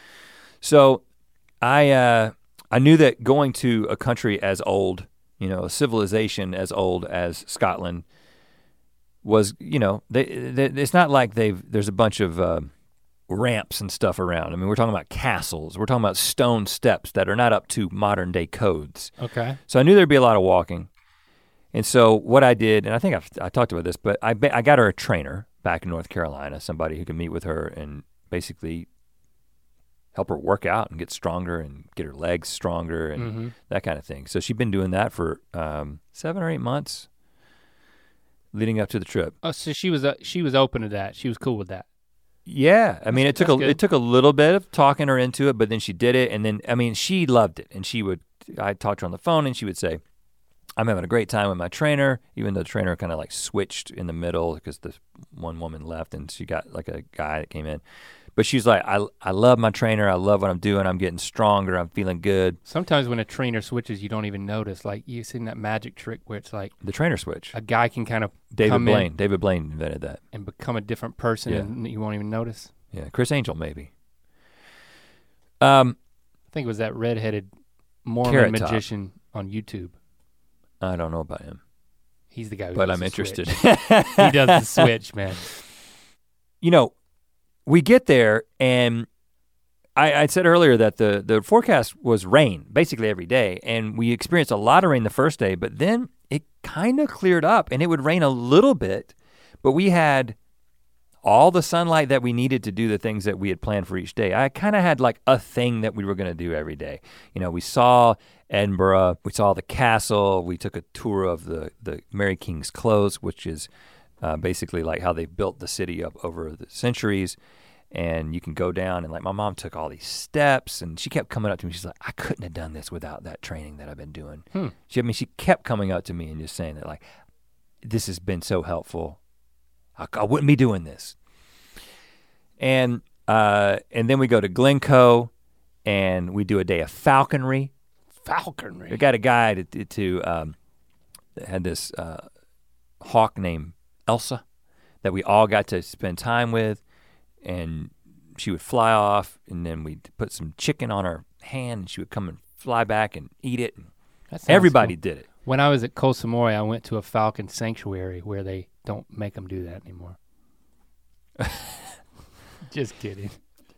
[SPEAKER 1] So I uh, I knew that going to a country as old, you know, a civilization as old as Scotland was, you know, they, they, it's not like they've, there's a bunch of uh, ramps and stuff around. I mean, we're talking about castles. We're talking about stone steps that are not up to modern day codes.
[SPEAKER 2] Okay.
[SPEAKER 1] So I knew there'd be a lot of walking. And so what I did, and I think I've, I talked about this, but I, I got her a trainer back in North Carolina, somebody who can meet with her and basically help her work out and get stronger and get her legs stronger and mm-hmm. that kind of thing. So she'd been doing that for um, seven or eight months leading up to the trip.
[SPEAKER 2] Oh, so she was uh, she was open to that. She was cool with that.
[SPEAKER 1] Yeah, I mean, it took
[SPEAKER 2] That's
[SPEAKER 1] a
[SPEAKER 2] good.
[SPEAKER 1] it took a little bit of talking her into it, but then she did it, and then I mean, she loved it, and she would. I talked to her on the phone, and she would say, "I'm having a great time with my trainer," even though the trainer kind of like switched in the middle because the one woman left, and she got like a guy that came in. But she's like, I I love my trainer. I love what I'm doing. I'm getting stronger. I'm feeling good.
[SPEAKER 2] Sometimes when a trainer switches, you don't even notice. Like you've seen that magic trick where it's like
[SPEAKER 1] the trainer switch.
[SPEAKER 2] A guy can kind of
[SPEAKER 1] David
[SPEAKER 2] come
[SPEAKER 1] Blaine.
[SPEAKER 2] in
[SPEAKER 1] David Blaine invented that
[SPEAKER 2] and become a different person,
[SPEAKER 1] yeah.
[SPEAKER 2] and you won't even notice.
[SPEAKER 1] Yeah, Chris Angel maybe. Um,
[SPEAKER 2] I think it was that redheaded Mormon
[SPEAKER 1] Carrot
[SPEAKER 2] magician Top. On YouTube.
[SPEAKER 1] I don't know about him.
[SPEAKER 2] He's the guy who
[SPEAKER 1] but
[SPEAKER 2] does
[SPEAKER 1] I'm
[SPEAKER 2] the
[SPEAKER 1] interested.
[SPEAKER 2] he does the switch, man.
[SPEAKER 1] You know, we get there and I, I said earlier that the, the forecast was rain basically every day, and we experienced a lot of rain the first day, but then it kind of cleared up and it would rain a little bit, but we had all the sunlight that we needed to do the things that we had planned for each day. I kind of had like a thing that we were gonna do every day. You know, we saw Edinburgh, we saw the castle, we took a tour of the, the Mary King's Close, which is uh, basically like how they built the city up over the centuries. And you can go down and like my mom took all these steps and she kept coming up to me. She's like, I couldn't have done this without that training that I've been doing. Hmm. She, I mean, she kept coming up to me and just saying that like, this has been so helpful. I, I wouldn't be doing this. And uh, and then we go to Glencoe and we do a day of falconry.
[SPEAKER 2] Falconry.
[SPEAKER 1] We got a guy to, to, to um, had this uh, hawk named Elsa that we all got to spend time with. And she would fly off, and then we'd put some chicken on her hand, and she would come and fly back and eat it. And everybody cool. did it.
[SPEAKER 2] When I was at Koh Samui, I went to a falcon sanctuary where they don't make them do that anymore. Just kidding.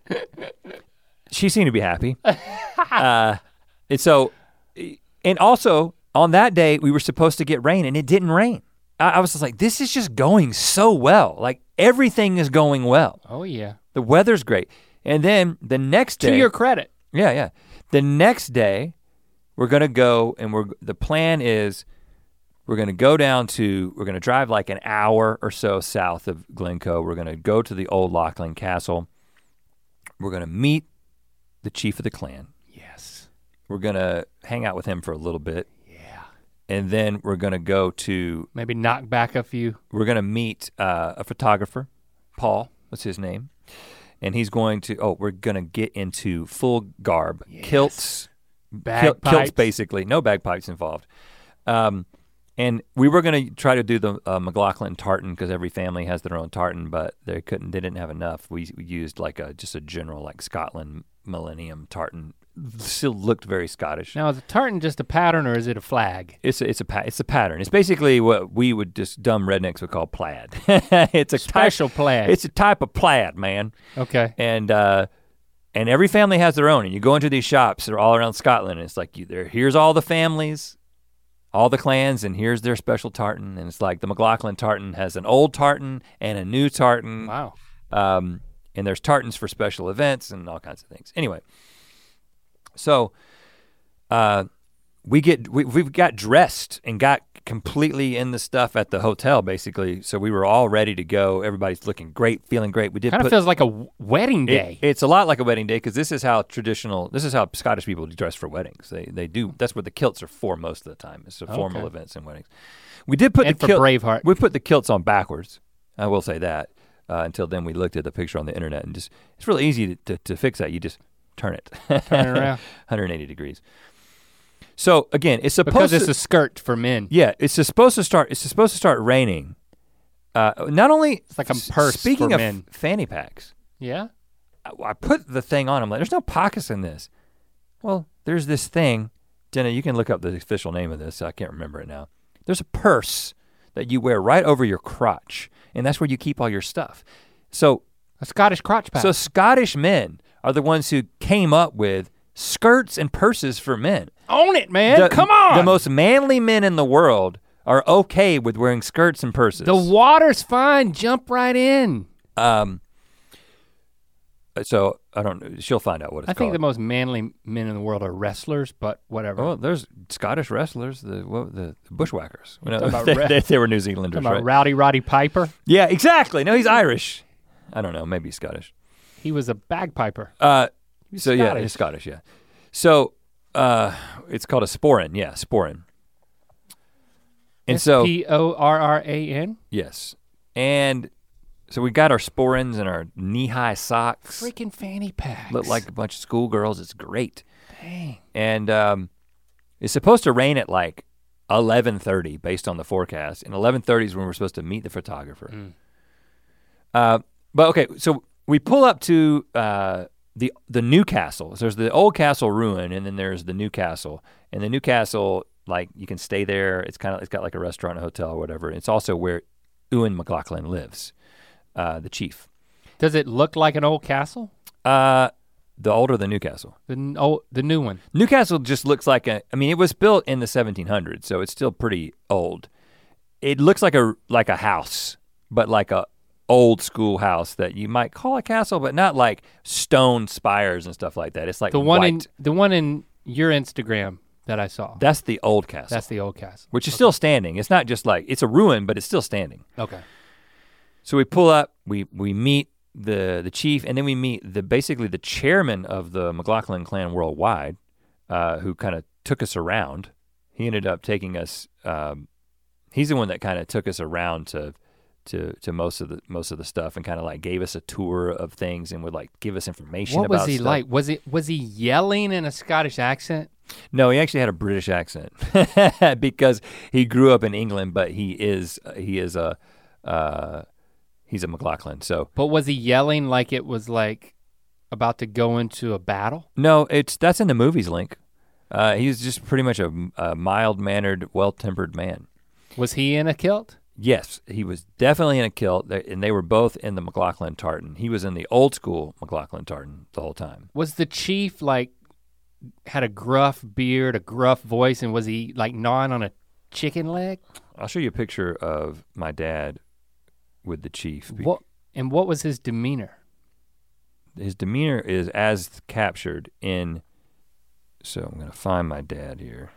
[SPEAKER 1] She seemed to be happy. uh, and so, and also on that day, we were supposed to get rain, and it didn't rain. I, I was just like, this is just going so well. Like everything is going well.
[SPEAKER 2] Oh yeah.
[SPEAKER 1] The weather's great. And then the next day.
[SPEAKER 2] To your credit.
[SPEAKER 1] Yeah, yeah. The next day, we're gonna go and we're, the plan is we're gonna go down to, we're gonna drive like an hour or so south of Glencoe. We're gonna go to the old Lochlan Castle. We're gonna meet the chief of the clan.
[SPEAKER 2] Yes.
[SPEAKER 1] We're gonna hang out with him for a little bit.
[SPEAKER 2] Yeah.
[SPEAKER 1] And then we're gonna go to.
[SPEAKER 2] Maybe knock back a few.
[SPEAKER 1] We're gonna meet uh, a photographer, Paul, what's his name? And he's going to, oh, we're gonna get into full garb, yes. kilts,
[SPEAKER 2] bagpipes.
[SPEAKER 1] Kil- kilts basically, no bagpipes involved. Um, and we were gonna try to do the uh, McLaughlin tartan because every family has their own tartan, but they couldn't, they didn't have enough. We, we used like a, just a general like Scotland Millennium tartan. Still looked very Scottish.
[SPEAKER 2] Now is a tartan just a pattern or is it a flag?
[SPEAKER 1] It's a, it's a pa- it's a pattern. It's basically what we would just dumb rednecks would call plaid. It's a
[SPEAKER 2] special
[SPEAKER 1] type,
[SPEAKER 2] plaid.
[SPEAKER 1] It's a type of plaid, man.
[SPEAKER 2] Okay.
[SPEAKER 1] And uh, and every family has their own. And you go into these shops, they're all around Scotland. And it's like you, there. Here's all the families, all the clans, and here's their special tartan. And it's like the McLaughlin tartan has an old tartan and a new tartan.
[SPEAKER 2] Wow.
[SPEAKER 1] Um, and there's tartans for special events and all kinds of things. Anyway. So uh, we get, we, we've got dressed and got completely in the stuff at the hotel basically. So we were all ready to go. Everybody's looking great, feeling great. We did
[SPEAKER 2] Kind of feels like a w- wedding day.
[SPEAKER 1] It, it's a lot like a wedding day because this is how traditional, this is how Scottish people dress for weddings. They they do, that's what the kilts are for most of the time. It's for formal
[SPEAKER 2] okay.
[SPEAKER 1] events and weddings. We did put
[SPEAKER 2] and
[SPEAKER 1] the
[SPEAKER 2] for
[SPEAKER 1] kilt,
[SPEAKER 2] Braveheart.
[SPEAKER 1] We put the kilts on backwards. I will say that. Uh, until then we looked at the picture on the internet and just, it's really easy to, to, to fix that. You just turn it.
[SPEAKER 2] Turn it around.
[SPEAKER 1] one hundred eighty degrees. So again, it's supposed
[SPEAKER 2] because it's
[SPEAKER 1] to,
[SPEAKER 2] a skirt for men.
[SPEAKER 1] Yeah, it's supposed to start. It's supposed to start raining. Uh, not only
[SPEAKER 2] it's like a purse
[SPEAKER 1] speaking
[SPEAKER 2] for
[SPEAKER 1] of
[SPEAKER 2] men.
[SPEAKER 1] Fanny packs.
[SPEAKER 2] Yeah.
[SPEAKER 1] I, I put the thing on. I'm like, there's no pockets in this. Well, there's this thing. Jenna, you can look up the official name of this. I can't remember it now. There's a purse that you wear right over your crotch, and that's where you keep all your stuff. So
[SPEAKER 2] A Scottish crotch patch.
[SPEAKER 1] So Scottish men are the ones who came up with skirts and purses for men.
[SPEAKER 2] Own it, man,
[SPEAKER 1] The-
[SPEAKER 2] come on.
[SPEAKER 1] The most manly men in the world are okay with wearing skirts and purses.
[SPEAKER 2] The water's fine, jump right in.
[SPEAKER 1] Um, so I don't know, she'll find out what it's
[SPEAKER 2] I think
[SPEAKER 1] called.
[SPEAKER 2] the most manly men in the world are wrestlers, but whatever.
[SPEAKER 1] Well, there's Scottish wrestlers, the what, the, the bushwhackers. You know,
[SPEAKER 2] Talking about
[SPEAKER 1] they,
[SPEAKER 2] re-
[SPEAKER 1] they, they were New Zealanders,
[SPEAKER 2] Talking about
[SPEAKER 1] right?
[SPEAKER 2] Rowdy Roddy Piper.
[SPEAKER 1] Yeah, exactly. No, he's Irish. I don't know, maybe he's Scottish.
[SPEAKER 2] He was a bagpiper.
[SPEAKER 1] Uh,
[SPEAKER 2] He's
[SPEAKER 1] so yeah,
[SPEAKER 2] Scottish.
[SPEAKER 1] he's Scottish, yeah. So uh, it's called a sporran, yeah, sporran. And so,
[SPEAKER 2] P O R R A N.
[SPEAKER 1] yes. And so we got our sporrans and our knee-high socks.
[SPEAKER 2] Freaking fanny packs.
[SPEAKER 1] Look like a bunch of schoolgirls, it's great.
[SPEAKER 2] Dang.
[SPEAKER 1] And um, it's supposed to rain at like eleven thirty based on the forecast. And eleven thirty is when we're supposed to meet the photographer.
[SPEAKER 2] Mm.
[SPEAKER 1] Uh, but okay, so we pull up to uh, the the new castle. So there's the old castle ruin, and then there's the new castle. And the new castle, like you can stay there. It's kind of it's got like a restaurant, a hotel, or whatever. It's also where Ewan McLaughlin lives, uh, the chief.
[SPEAKER 2] Does it look like an old castle?
[SPEAKER 1] Uh, the old or the new castle?
[SPEAKER 2] The n- oh, the new one.
[SPEAKER 1] Newcastle just looks like a. I mean, it was built in the seventeen hundreds, so it's still pretty old. It looks like a like a house, but like a old school house that you might call a castle, but not like stone spires and stuff like that. It's like
[SPEAKER 2] The one
[SPEAKER 1] white.
[SPEAKER 2] in the one in your Instagram that I saw.
[SPEAKER 1] That's the old castle,
[SPEAKER 2] That's the old castle.
[SPEAKER 1] which is still standing. It's not just like it's a ruin, but it's still standing.
[SPEAKER 2] Okay.
[SPEAKER 1] So we pull up, we we meet the the chief, and then we meet the basically the chairman of the McLaughlin clan worldwide, uh, who kind of took us around. He ended up taking us. Um, he's the one that kind of took us around to to to most of the most of the stuff, and kind of like gave us a tour of things, and would like give us information
[SPEAKER 2] What
[SPEAKER 1] about
[SPEAKER 2] was he
[SPEAKER 1] stuff.
[SPEAKER 2] like? Was it was he yelling in a Scottish accent?
[SPEAKER 1] No, he actually had a British accent because he grew up in England, but he is he is a uh, he's a McLaughlin. So
[SPEAKER 2] But was he yelling like it was like about to go into a battle?
[SPEAKER 1] no, it's that's in the movies, Link. Uh, he was just pretty much a, a mild-mannered, well-tempered man.
[SPEAKER 2] Was he in a kilt?
[SPEAKER 1] Yes, he was definitely in a kilt, they- and they were both in the McLaughlin tartan. He was in the old school McLaughlin tartan the whole time.
[SPEAKER 2] Was the chief like had a gruff beard, a gruff voice, and was he like gnawing on a chicken leg?
[SPEAKER 1] I'll show you a picture of my dad with the chief. Be-
[SPEAKER 2] What and what was his demeanor?
[SPEAKER 1] His demeanor is as captured in, so I'm gonna find my dad here.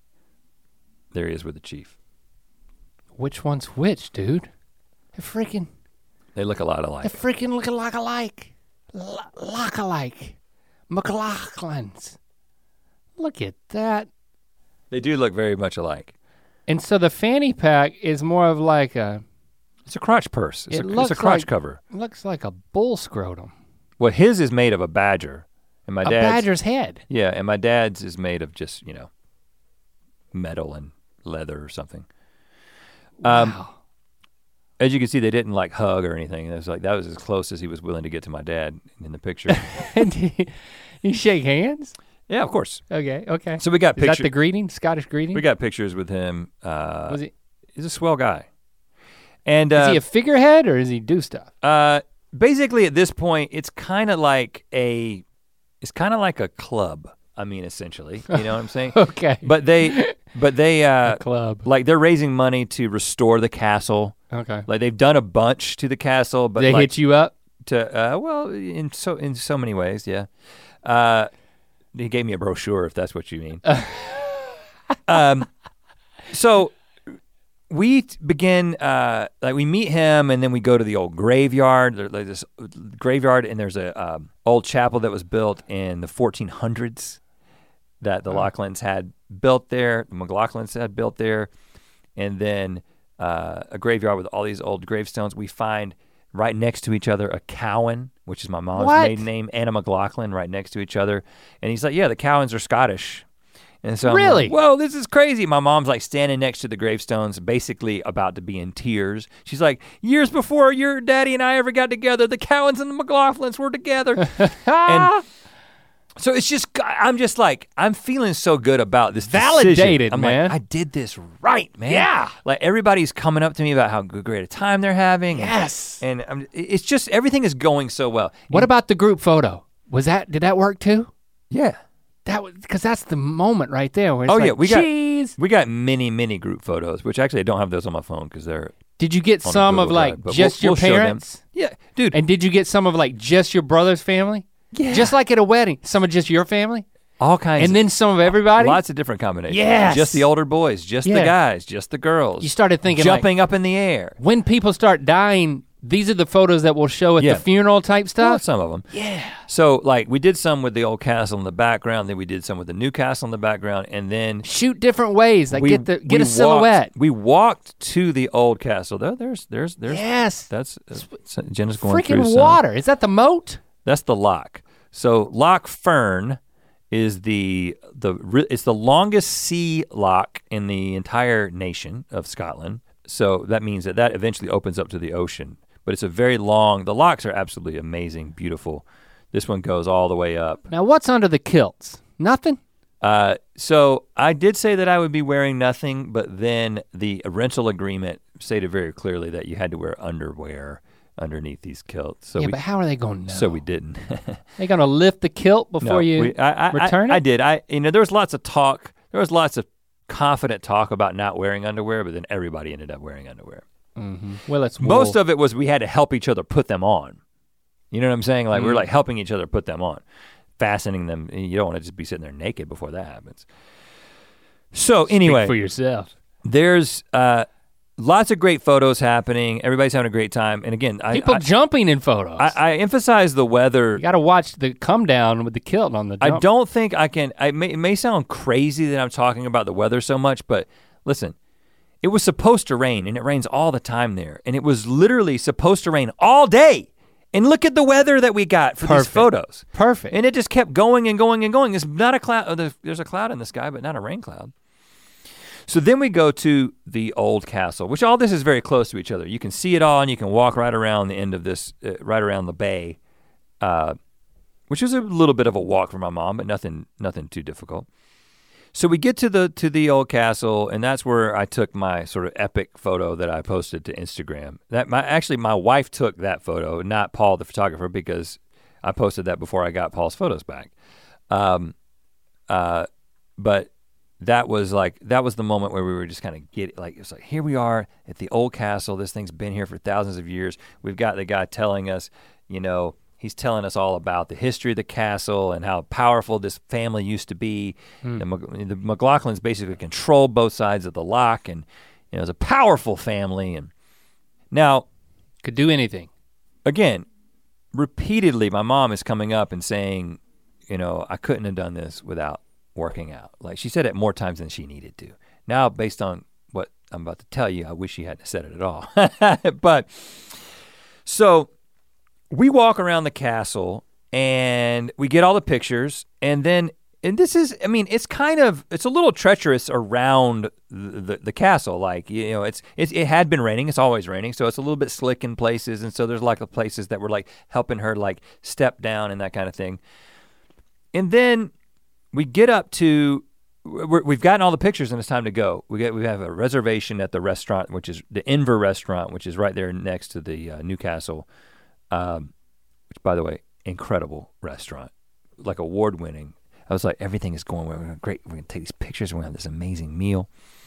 [SPEAKER 1] There he is with the chief.
[SPEAKER 2] Which one's which, dude? They freaking,
[SPEAKER 1] They look a lot
[SPEAKER 2] they
[SPEAKER 1] alike.
[SPEAKER 2] freaking look alike alike. Lock alike. McLaughlin's. Look at that.
[SPEAKER 1] They do look very much alike.
[SPEAKER 2] And so the fanny pack is more of like a,
[SPEAKER 1] It's a crotch purse. It's,
[SPEAKER 2] It
[SPEAKER 1] a, it's
[SPEAKER 2] looks
[SPEAKER 1] a crotch
[SPEAKER 2] like-
[SPEAKER 1] cover.
[SPEAKER 2] looks like a bull scrotum.
[SPEAKER 1] Well, his is made of a badger, and my
[SPEAKER 2] A
[SPEAKER 1] dad's
[SPEAKER 2] badger's head.
[SPEAKER 1] yeah, and my dad's is made of just you know metal and leather or something. Um,
[SPEAKER 2] Wow.
[SPEAKER 1] As you can see, they didn't like hug or anything. It was like that was as close as he was willing to get to my dad in the picture.
[SPEAKER 2] And you, you shake hands?
[SPEAKER 1] Yeah, of course.
[SPEAKER 2] Okay, okay.
[SPEAKER 1] So we got
[SPEAKER 2] Is that
[SPEAKER 1] pictures.
[SPEAKER 2] the greeting? Scottish greeting?
[SPEAKER 1] We got pictures with him. Uh,
[SPEAKER 2] Was he,
[SPEAKER 1] he's a swell guy, and
[SPEAKER 2] is
[SPEAKER 1] uh,
[SPEAKER 2] he a figurehead or does he do stuff?
[SPEAKER 1] uh, basically at this point, it's kind of like a, it's kind of like a club. I mean, essentially, you know what I'm saying?
[SPEAKER 2] Okay.
[SPEAKER 1] But they, but they, uh,
[SPEAKER 2] Club.
[SPEAKER 1] like they're raising money to restore the castle.
[SPEAKER 2] Okay.
[SPEAKER 1] Like they've done a bunch to the castle, but
[SPEAKER 2] they
[SPEAKER 1] like
[SPEAKER 2] hit you up?
[SPEAKER 1] to uh, well, in so in so many ways, yeah. Uh, he gave me a brochure, if that's what you mean. um, so we t- begin uh, like we meet him, and then we go to the old graveyard. There's like this graveyard, and there's a um, old chapel that was built in the fourteen hundreds that the
[SPEAKER 2] Oh.
[SPEAKER 1] Lachlan's had built there. The McLaughlins had built there, and then uh, a graveyard with all these old gravestones. We find right next to each other a Cowan, which is my mom's
[SPEAKER 2] What?
[SPEAKER 1] maiden name, Anna McLaughlin, right next to each other. And he's like, yeah, the Cowans are Scottish. And so I'm like,
[SPEAKER 2] Really?
[SPEAKER 1] whoa, this is crazy. My mom's like standing next to the gravestones, basically about to be in tears. She's like, years before your daddy and I ever got together, the Cowans and the McLaughlins were together. and So it's just, I'm just like, I'm feeling so good about this
[SPEAKER 2] Validated,
[SPEAKER 1] decision. I'm
[SPEAKER 2] man.
[SPEAKER 1] like, I did this right, man.
[SPEAKER 2] Yeah.
[SPEAKER 1] Like everybody's coming up to me about how good, great a time they're having.
[SPEAKER 2] Yes.
[SPEAKER 1] And, and I'm, it's just, everything is going so well.
[SPEAKER 2] What
[SPEAKER 1] and,
[SPEAKER 2] about the group photo? Was that, did that work too?
[SPEAKER 1] Yeah.
[SPEAKER 2] That was, because that's the moment right there where it's
[SPEAKER 1] oh
[SPEAKER 2] like,
[SPEAKER 1] yeah, we
[SPEAKER 2] cheese.
[SPEAKER 1] got, we got many, many group photos, which actually I don't have those on my phone because they're
[SPEAKER 2] Did you get
[SPEAKER 1] on
[SPEAKER 2] some
[SPEAKER 1] Google
[SPEAKER 2] of like
[SPEAKER 1] Drive, but
[SPEAKER 2] just
[SPEAKER 1] we'll,
[SPEAKER 2] your
[SPEAKER 1] we'll show them.
[SPEAKER 2] parents?
[SPEAKER 1] Yeah, dude.
[SPEAKER 2] And did you get some of like just your brother's family?
[SPEAKER 1] Yeah.
[SPEAKER 2] Just like at a wedding, some of just your family?
[SPEAKER 1] All kinds.
[SPEAKER 2] And then some of everybody?
[SPEAKER 1] Lots of different combinations.
[SPEAKER 2] Yes.
[SPEAKER 1] Just the older boys, just
[SPEAKER 2] Yeah.
[SPEAKER 1] the guys, just the girls.
[SPEAKER 2] You started thinking
[SPEAKER 1] jumping up in the air.
[SPEAKER 2] like, when people start dying, these are the photos that we'll show at
[SPEAKER 1] Yeah.
[SPEAKER 2] the funeral type
[SPEAKER 1] Well,
[SPEAKER 2] stuff?
[SPEAKER 1] some of them.
[SPEAKER 2] Yeah.
[SPEAKER 1] So like we did some with the old castle in the background, then we did some with the new castle in the background, and then
[SPEAKER 2] Shoot different ways, like
[SPEAKER 1] we,
[SPEAKER 2] get the get
[SPEAKER 1] we
[SPEAKER 2] a silhouette.
[SPEAKER 1] Walked, we walked to the old castle. There, there's, there's, there's.
[SPEAKER 2] Yes.
[SPEAKER 1] That's uh, Jenna's going through
[SPEAKER 2] Freaking
[SPEAKER 1] some.
[SPEAKER 2] water. Is that the moat?
[SPEAKER 1] That's the lock. So Loch Fern is the the it's the longest sea lock in the entire nation of Scotland. So that means that that eventually opens up to the ocean. But it's a very long. The locks are absolutely amazing, beautiful. This one goes all the way up.
[SPEAKER 2] Now what's under the kilts? Nothing?
[SPEAKER 1] Uh, so I did say that I would be wearing nothing, but then the rental agreement stated very clearly that you had to wear underwear underneath these kilts. So
[SPEAKER 2] yeah,
[SPEAKER 1] we,
[SPEAKER 2] but how are they gonna know?
[SPEAKER 1] So we didn't.
[SPEAKER 2] They gonna lift the kilt before
[SPEAKER 1] No,
[SPEAKER 2] you
[SPEAKER 1] we, I, I,
[SPEAKER 2] return
[SPEAKER 1] I,
[SPEAKER 2] it?
[SPEAKER 1] I did. I you know there was lots of talk. There was lots of confident talk about not wearing underwear, but then everybody ended up wearing underwear.
[SPEAKER 2] Mm-hmm. Well, it's
[SPEAKER 1] Most of it was we had to help each other put them on. You know what I'm saying? Like
[SPEAKER 2] Mm.
[SPEAKER 1] we we're like helping each other put them on, fastening them. You don't want to just be sitting there naked before that happens. So anyway,
[SPEAKER 2] Speak for yourself.
[SPEAKER 1] there's uh, lots of great photos happening. Everybody's having a great time. And again, I
[SPEAKER 2] People
[SPEAKER 1] I,
[SPEAKER 2] jumping in photos.
[SPEAKER 1] I, I emphasize the weather.
[SPEAKER 2] you gotta watch the come down with the kilt on the
[SPEAKER 1] I
[SPEAKER 2] jump.
[SPEAKER 1] don't think I can, I may, it may sound crazy that I'm talking about the weather so much, but listen, it was supposed to rain and it rains all the time there. And it was literally supposed to rain all day. And look at the weather that we got for
[SPEAKER 2] Perfect.
[SPEAKER 1] these photos.
[SPEAKER 2] Perfect.
[SPEAKER 1] And it just kept going and going and going. It's not a cloud, oh, there's, there's a cloud in the sky, but not a rain cloud. So then we go to the old castle, which all this is very close to each other. You can see it all and you can walk right around the end of this, uh, right around the bay, uh, which is a little bit of a walk for my mom, but nothing, nothing too difficult. So we get to the to the old castle, and that's where I took my sort of epic photo that I posted to Instagram. That my actually my wife took that photo, not Paul the photographer, because I posted that before I got Paul's photos back. Um, uh, but that was like that was the moment where we were just kind of get like it's like here we are at the old castle. This thing's been here for thousands of years. We've got the guy telling us, you know. He's telling us all about the history of the castle and how powerful this family used to be. Mm. The, the McLaughlins basically controlled both sides of the loch, and you know, it was a powerful family. And now,
[SPEAKER 2] could do anything.
[SPEAKER 1] Again, repeatedly, my mom is coming up and saying, you know, I couldn't have done this without working out. Like she said it more times than she needed to. Now, based on what I'm about to tell you, I wish she hadn't said it at all. But so. We walk around the castle and we get all the pictures, and then, and this is, I mean, it's kind of, it's a little treacherous around the, the, the castle. Like, you know, it's, it's, it had been raining, it's always raining, so it's a little bit slick in places, and so there's like places that were like helping her like step down and that kind of thing. And then we get up to, we're, we've gotten all the pictures and it's time to go. We get, we have a reservation at the restaurant, which is the Inver restaurant, which is right there next to the uh, Newcastle. Um, which, by the way, incredible restaurant, like award-winning. I was like, everything is going well. We're gonna, great. We're gonna take these pictures. We're gonna have this amazing meal.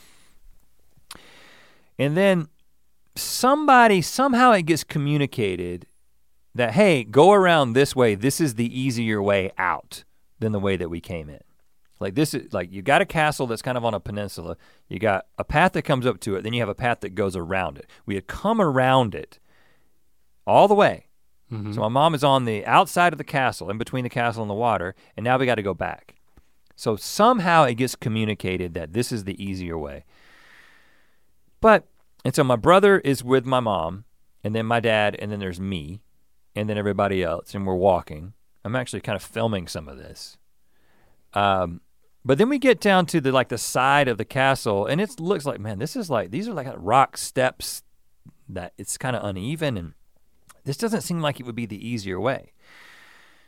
[SPEAKER 1] And then somebody, somehow it gets communicated that, hey, go around this way. This is the easier way out than the way that we came in. Like this is like, you got a castle that's kind of on a peninsula. You got a path that comes up to it. Then you have a path that goes around it. We had come around it all the way. Mm-hmm. So my mom is on the outside of the castle, in between the castle and the water, and now we got to go back. So somehow it gets communicated that this is the easier way. But, and so my brother is with my mom, and then my dad, and then there's me, and then everybody else, and we're walking. I'm actually kind of filming some of this. Um, but then we get down to the like the side of the castle, and it looks like, man, this is like, these are like rock steps that it's kind of uneven, and this doesn't seem like it would be the easier way.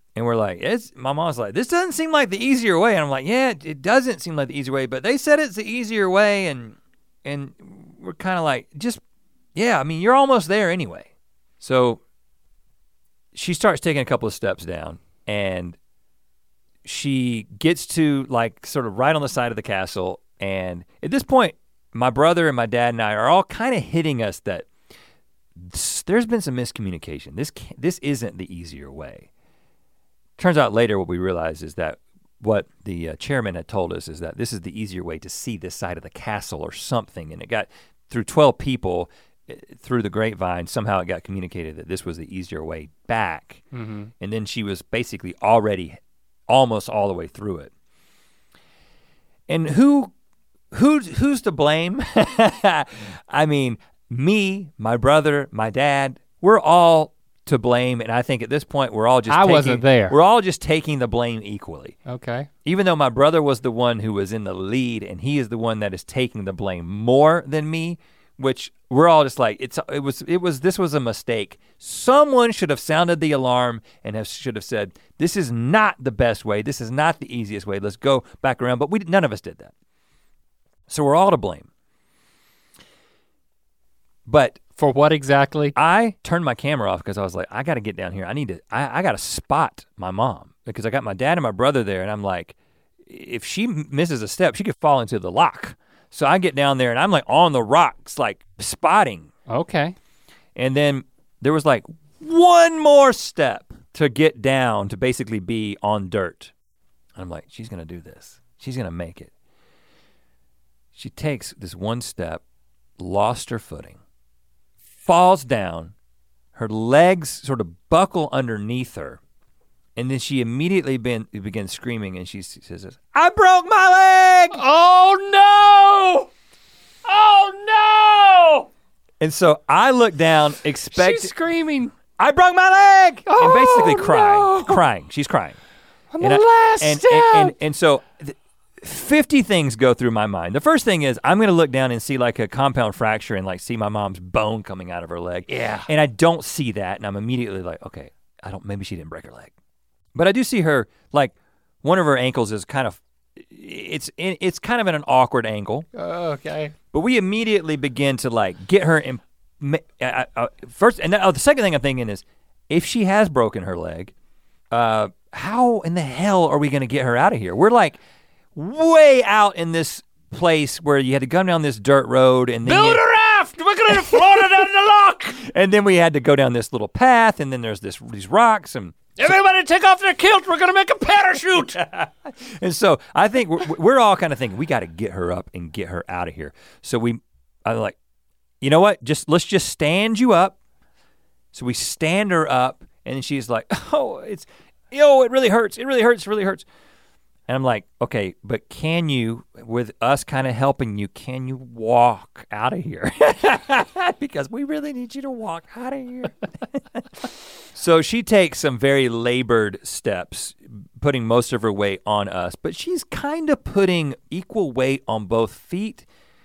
[SPEAKER 1] And we're like, it's, my mom's like, this doesn't seem like the easier way. And I'm like, yeah, it, it doesn't seem like the easier way, but they said it's the easier way. And and we're kind of like, just, yeah, I mean, you're almost there anyway. So she starts taking a couple of steps down and she gets to like sort of right on the side of the castle. And at this point, my brother and my dad and I are all kind of hitting us that this, there's been some miscommunication. This can't, this isn't the easier way. Turns out later what we realized is that what the uh, chairman had told us is that this is the easier way to see this side of the castle or something. And it got, through twelve people, through the grapevine, somehow it got communicated that this was the easier way back. Mm-hmm. And then she was basically already almost all the way through it. And who, who's, who's to blame? I mean, me, my brother, my dad, we're all to blame, and I think at this point we're all just
[SPEAKER 2] I
[SPEAKER 1] taking,
[SPEAKER 2] wasn't there.
[SPEAKER 1] We're all just taking the blame equally.
[SPEAKER 2] Okay.
[SPEAKER 1] Even though my brother was the one who was in the lead and he is the one that is taking the blame more than me, which we're all just like, it's it was it was this was a mistake. Someone should have sounded the alarm and have, should have said, this is not the best way, this is not the easiest way, let's go back around, but we none of us did that. So we're all to blame. But
[SPEAKER 2] for what exactly?
[SPEAKER 1] I turned my camera off because I was like, I gotta get down here. I need to, I, I gotta spot my mom because I got my dad and my brother there and I'm like, if she misses a step, she could fall into the lock. So I get down there and I'm like on the rocks, like spotting.
[SPEAKER 2] Okay.
[SPEAKER 1] And then there was like one more step to get down to basically be on dirt. I'm like, she's gonna do this. She's gonna make it. She takes this one step, lost her footing, falls down, her legs sort of buckle underneath her, and then she immediately been, begins screaming and she says, I broke my leg!
[SPEAKER 2] Oh no! Oh no!
[SPEAKER 1] And so I look down, expect-
[SPEAKER 2] She's screaming.
[SPEAKER 1] I broke my leg!
[SPEAKER 2] Oh,
[SPEAKER 1] and basically crying,
[SPEAKER 2] no.
[SPEAKER 1] crying, she's crying.
[SPEAKER 2] On
[SPEAKER 1] and
[SPEAKER 2] the
[SPEAKER 1] I,
[SPEAKER 2] last
[SPEAKER 1] and,
[SPEAKER 2] step.
[SPEAKER 1] And, and, and so th- fifty things go through my mind. The first thing is I'm gonna look down and see like a compound fracture and like see my mom's bone coming out of her leg.
[SPEAKER 2] Yeah.
[SPEAKER 1] And I don't see that and I'm immediately like, okay, I don't, maybe she didn't break her leg. But I do see her, like one of her ankles is kind of, it's it's kind of in an awkward angle.
[SPEAKER 2] Oh, okay.
[SPEAKER 1] But we immediately begin to like get her in, uh, uh, first, and then, oh, the second thing I'm thinking is, if she has broken her leg, uh, how in the hell are we gonna get her out of here? We're like way out in this place where you had to come down this dirt road and then
[SPEAKER 2] Build
[SPEAKER 1] you,
[SPEAKER 2] a raft! We're gonna float it down the lock!
[SPEAKER 1] and then we had to go down this little path and then there's this these rocks and
[SPEAKER 2] Everybody take off their kilt, we're gonna make a parachute!
[SPEAKER 1] and so I think we're, we're all kind of thinking we gotta get her up and get her out of here. So we, I'm like, you know what, just let's just stand you up. So we stand her up and she's like, oh, it's, yo, it really hurts, it really hurts, it really hurts. And I'm like, okay, but can you, with us kind of helping you, can you walk out of here? Because we really need you to walk out of here. So she takes some very labored steps, putting most of her weight on us, but she's kind of putting equal weight on both feet.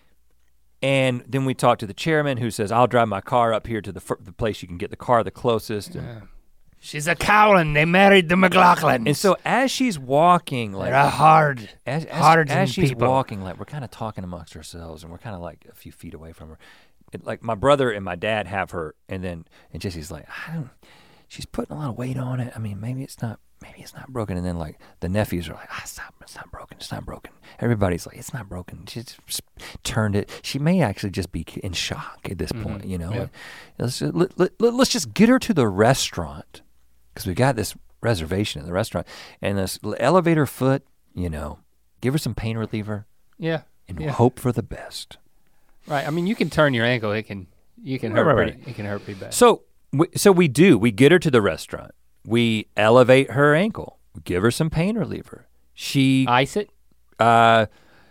[SPEAKER 1] And then we talk to the chairman who says, I'll drive my car up here to the, f- the place you can get the car the closest.
[SPEAKER 2] Yeah. She's a Cowan, they married the McLaughlins.
[SPEAKER 1] And so as she's walking, like
[SPEAKER 2] They're a hard,
[SPEAKER 1] as, as,
[SPEAKER 2] hard
[SPEAKER 1] as she's
[SPEAKER 2] people.
[SPEAKER 1] walking, like we're kind of talking amongst ourselves and we're kind of like a few feet away from her. It, like my brother and my dad have her and then, and Jesse's like, I don't, she's putting a lot of weight on it. I mean, maybe it's not, maybe it's not broken. And then like the nephews are like, ah, it's not, it's not broken, it's not broken. Everybody's like, it's not broken. She just turned it. She may actually just be in shock at this mm-hmm. point, you know?
[SPEAKER 2] Yeah.
[SPEAKER 1] Let's, just, let, let, let's just get her to the restaurant. Because we got this reservation in the restaurant and this elevator foot, you know, give her some pain reliever.
[SPEAKER 2] Yeah.
[SPEAKER 1] And
[SPEAKER 2] yeah.
[SPEAKER 1] hope for the best.
[SPEAKER 2] Right. I mean, you can turn your ankle. It can, you can
[SPEAKER 1] right,
[SPEAKER 2] hurt.
[SPEAKER 1] Right,
[SPEAKER 2] pretty,
[SPEAKER 1] right.
[SPEAKER 2] It can hurt pretty bad.
[SPEAKER 1] So, we, so we do. We get her to the restaurant. We elevate her ankle. We give her some pain reliever. She
[SPEAKER 2] ice it.
[SPEAKER 1] Uh,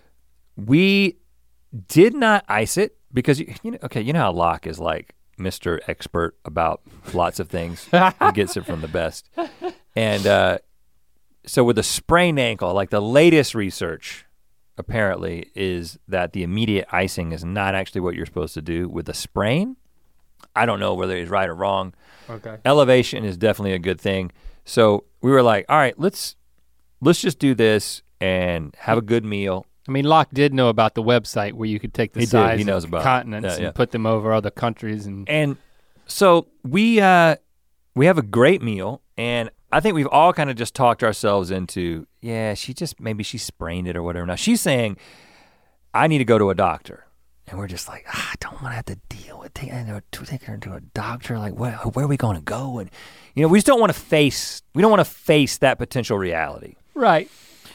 [SPEAKER 1] we did not ice it because you, you know. Okay, you know how Locke is like Mister Expert about lots of things. He gets it from the best. And uh, so with a sprained ankle, like the latest research apparently is that the immediate icing is not actually what you're supposed to do with a sprain. I don't know whether he's right or wrong.
[SPEAKER 2] Okay.
[SPEAKER 1] Elevation is definitely a good thing. So we were like, all right, let's let's just do this and have a good meal.
[SPEAKER 2] I mean, Locke did know about the website where you could take the
[SPEAKER 1] He did.
[SPEAKER 2] size
[SPEAKER 1] He knows
[SPEAKER 2] of
[SPEAKER 1] about it.
[SPEAKER 2] continents
[SPEAKER 1] Yeah, yeah.
[SPEAKER 2] and put them over other countries. And
[SPEAKER 1] And so we uh, we have a great meal, and I think we've all kind of just talked ourselves into, yeah, she just, maybe she sprained it or whatever. Now she's saying, I need to go to a doctor. And we're just like, ah, I don't want to have to deal with taking her to take her to a doctor. Like, where, where are we going to go? And, you know, we just don't want to face, we don't want to face that potential reality.
[SPEAKER 2] right.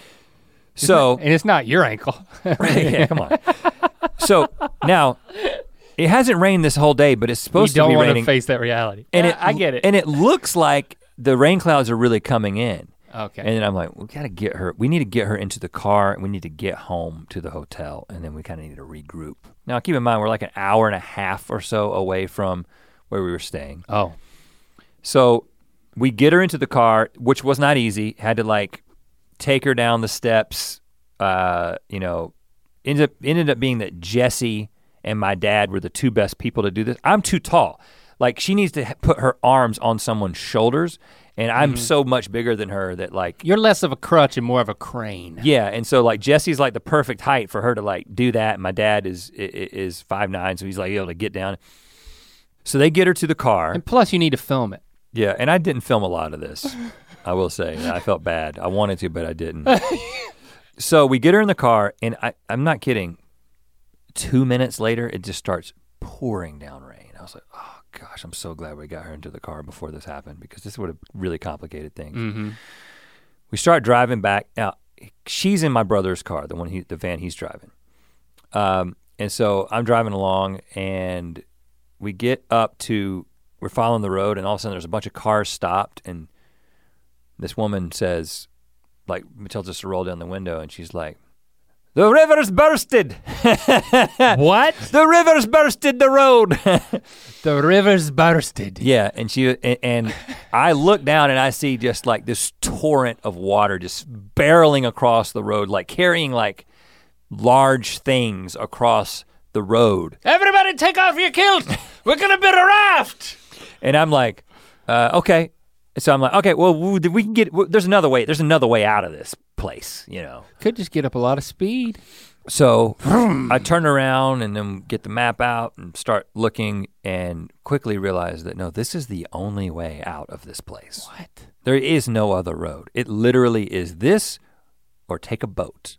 [SPEAKER 1] So,
[SPEAKER 2] And it's not your ankle.
[SPEAKER 1] right, yeah, come on. So now, it hasn't rained this whole day, but it's
[SPEAKER 2] You
[SPEAKER 1] supposed to
[SPEAKER 2] don't
[SPEAKER 1] be
[SPEAKER 2] want
[SPEAKER 1] raining.
[SPEAKER 2] to face that reality.
[SPEAKER 1] and
[SPEAKER 2] Yeah,
[SPEAKER 1] it,
[SPEAKER 2] I get it.
[SPEAKER 1] And it looks like the rain clouds are really coming in.
[SPEAKER 2] okay.
[SPEAKER 1] And then I'm like, we gotta get her, we need to get her into the car, and we need to get home to the hotel, and then we kind of need to regroup. Now keep in mind, we're like an hour and a half or so away from where we were staying.
[SPEAKER 2] oh.
[SPEAKER 1] So we get her into the car, which was not easy, had to like take her down the steps, uh, you know, ended up, ended up being that Jesse and my dad were the two best people to do this. I'm too tall. Like she needs to ha- put her arms on someone's shoulders, and I'm so much bigger than her that like,
[SPEAKER 2] You're less of a crutch and more of a crane.
[SPEAKER 1] yeah, and so like Jesse's like the perfect height for her to like do that. And my dad is i- i- is five nine, so he's like able to get down. So they get her to the car.
[SPEAKER 2] And plus you need to film it.
[SPEAKER 1] Yeah, and I didn't film a lot of this, I will say. I felt bad. I wanted to, but I didn't. So we get her in the car, and I, I'm not kidding. Two minutes later, it just starts pouring down rain. I was like, oh gosh, I'm so glad we got her into the car before this happened, because this would have really complicated things.
[SPEAKER 2] Mm-hmm.
[SPEAKER 1] We start driving back. Now, she's in my brother's car, the one he, the van he's driving. Um, and so I'm driving along, and we get up to, we're following the road, and all of a sudden there's a bunch of cars stopped, and this woman says, like, tells us to roll down the window, and she's like, the river's bursted.
[SPEAKER 2] What?
[SPEAKER 1] The river's bursted the road.
[SPEAKER 2] The river's bursted.
[SPEAKER 1] Yeah, and she and, and I look down and I see just like this torrent of water just barreling across the road, like carrying like large things across the road.
[SPEAKER 2] Everybody take off your kilt. We're gonna build a raft.
[SPEAKER 1] And I'm like, uh, okay. So I'm like, okay, well, we we can get, there's another way, there's another way out of this place, you know.
[SPEAKER 2] Could just get up a lot of speed.
[SPEAKER 1] So I turn around and then get the map out and start looking, and quickly realize that no, this is the only way out of this place.
[SPEAKER 2] What?
[SPEAKER 1] There is no other road. It literally is this or take a boat.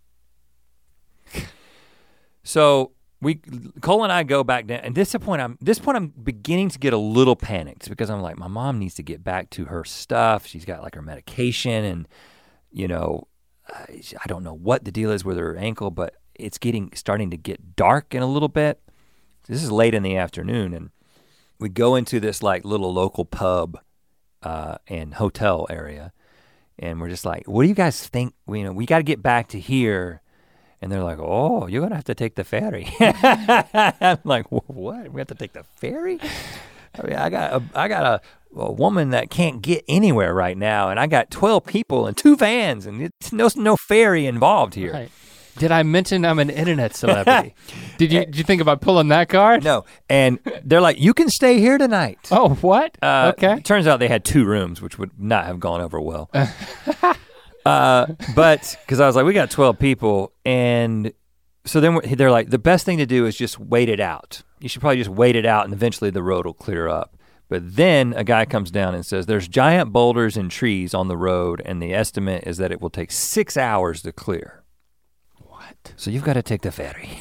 [SPEAKER 1] So we, Cole and I go back down, and this point I'm this point I'm beginning to get a little panicked, because I'm like, my mom needs to get back to her stuff. She's got like her medication, and you know, I don't know what the deal is with her ankle, but it's getting starting to get dark in a little bit. This is late in the afternoon, and we go into this like little local pub uh, and hotel area, and we're just like, what do you guys think? We, you know, we got to get back to here. And they're like, oh, you're gonna have to take the ferry. I'm like, what? We have to take the ferry? I mean, I got a, I got a, a woman that can't get anywhere right now, and I got twelve people and two vans, and it's no no ferry involved here.
[SPEAKER 2] Right. Did I mention I'm an internet celebrity? did you did you think about pulling that card?
[SPEAKER 1] No, and they're like, you can stay here tonight.
[SPEAKER 2] Oh, what?
[SPEAKER 1] Uh,
[SPEAKER 2] okay.
[SPEAKER 1] Turns out they had two rooms, which would not have gone over well. uh, but because I was like, we got twelve people, and so then we're, they're like, the best thing to do is just wait it out. You should probably just wait it out, and eventually the road will clear up. But then a guy comes down and says, there's giant boulders and trees on the road, and the estimate is that it will take six hours to clear.
[SPEAKER 2] What?
[SPEAKER 1] So you've got to take the ferry.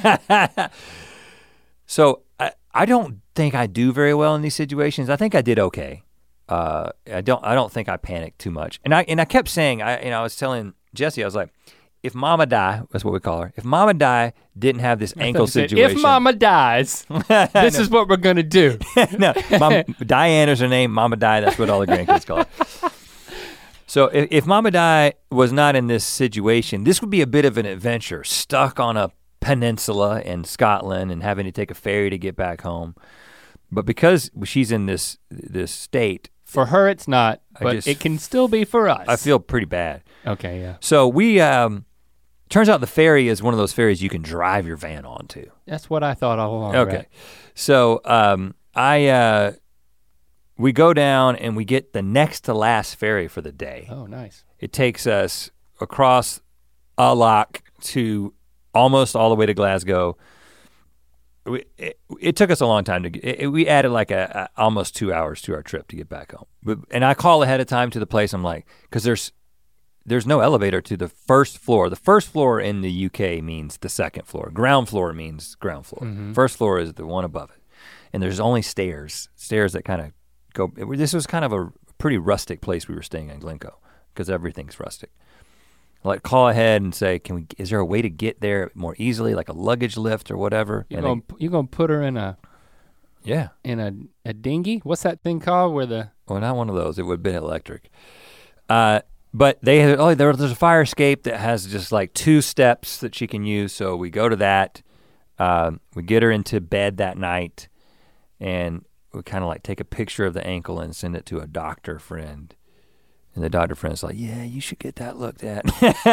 [SPEAKER 1] So I, I don't think I do very well in these situations. I think I did okay. Uh, I don't I don't think I panicked too much. And I and I kept saying, I you know, I was telling Jesse, I was like, if Mama Di, that's what we call her, if Mama Di didn't have this ankle
[SPEAKER 2] Said,
[SPEAKER 1] situation.
[SPEAKER 2] if Mama dies, this
[SPEAKER 1] No.
[SPEAKER 2] is what we're gonna do.
[SPEAKER 1] No, Mom, Diane is her name, Mama Di, that's what all the grandkids call her. So if, if Mama Di was not in this situation, this would be a bit of an adventure, stuck on a peninsula in Scotland and having to take a ferry to get back home. But because she's in this this state,
[SPEAKER 2] For her, it's not,
[SPEAKER 1] I
[SPEAKER 2] but
[SPEAKER 1] just-
[SPEAKER 2] it can still be for us.
[SPEAKER 1] I feel pretty bad.
[SPEAKER 2] Okay, yeah.
[SPEAKER 1] So we, um, turns out the ferry is one of those ferries you can drive your van onto.
[SPEAKER 2] That's what I thought all along.
[SPEAKER 1] Okay.
[SPEAKER 2] Right?
[SPEAKER 1] So um, I, uh, we go down and we get the next to last ferry for the day.
[SPEAKER 2] Oh, nice.
[SPEAKER 1] It takes us across a lock to almost all the way to Glasgow. We, it, it took us a long time to get, it, we added like a, a almost two hours to our trip to get back home. But, and I call ahead of time to the place, I'm like, cause there's, there's no elevator to the first floor. The first floor in the U K means the second floor. Ground floor means ground floor. Mm-hmm. First floor is the one above it. And there's only stairs, stairs that kind of go, it, this was kind of a pretty rustic place we were staying in Glencoe because everything's rustic. Like call ahead and say, can we, is there a way to get there more easily, like a luggage lift or whatever?
[SPEAKER 2] You're gonna, they, you're gonna put her in a,
[SPEAKER 1] yeah.
[SPEAKER 2] In a, a dinghy? What's that thing called where the?
[SPEAKER 1] Well, not one of those, it would have been electric. Uh, but they had, oh, there, there's a fire escape that has just like two steps that she can use. So we go to that, um, we get her into bed that night and we kind of like take a picture of the ankle and send it to a doctor friend. And the doctor friend's like, yeah, you should get that looked at.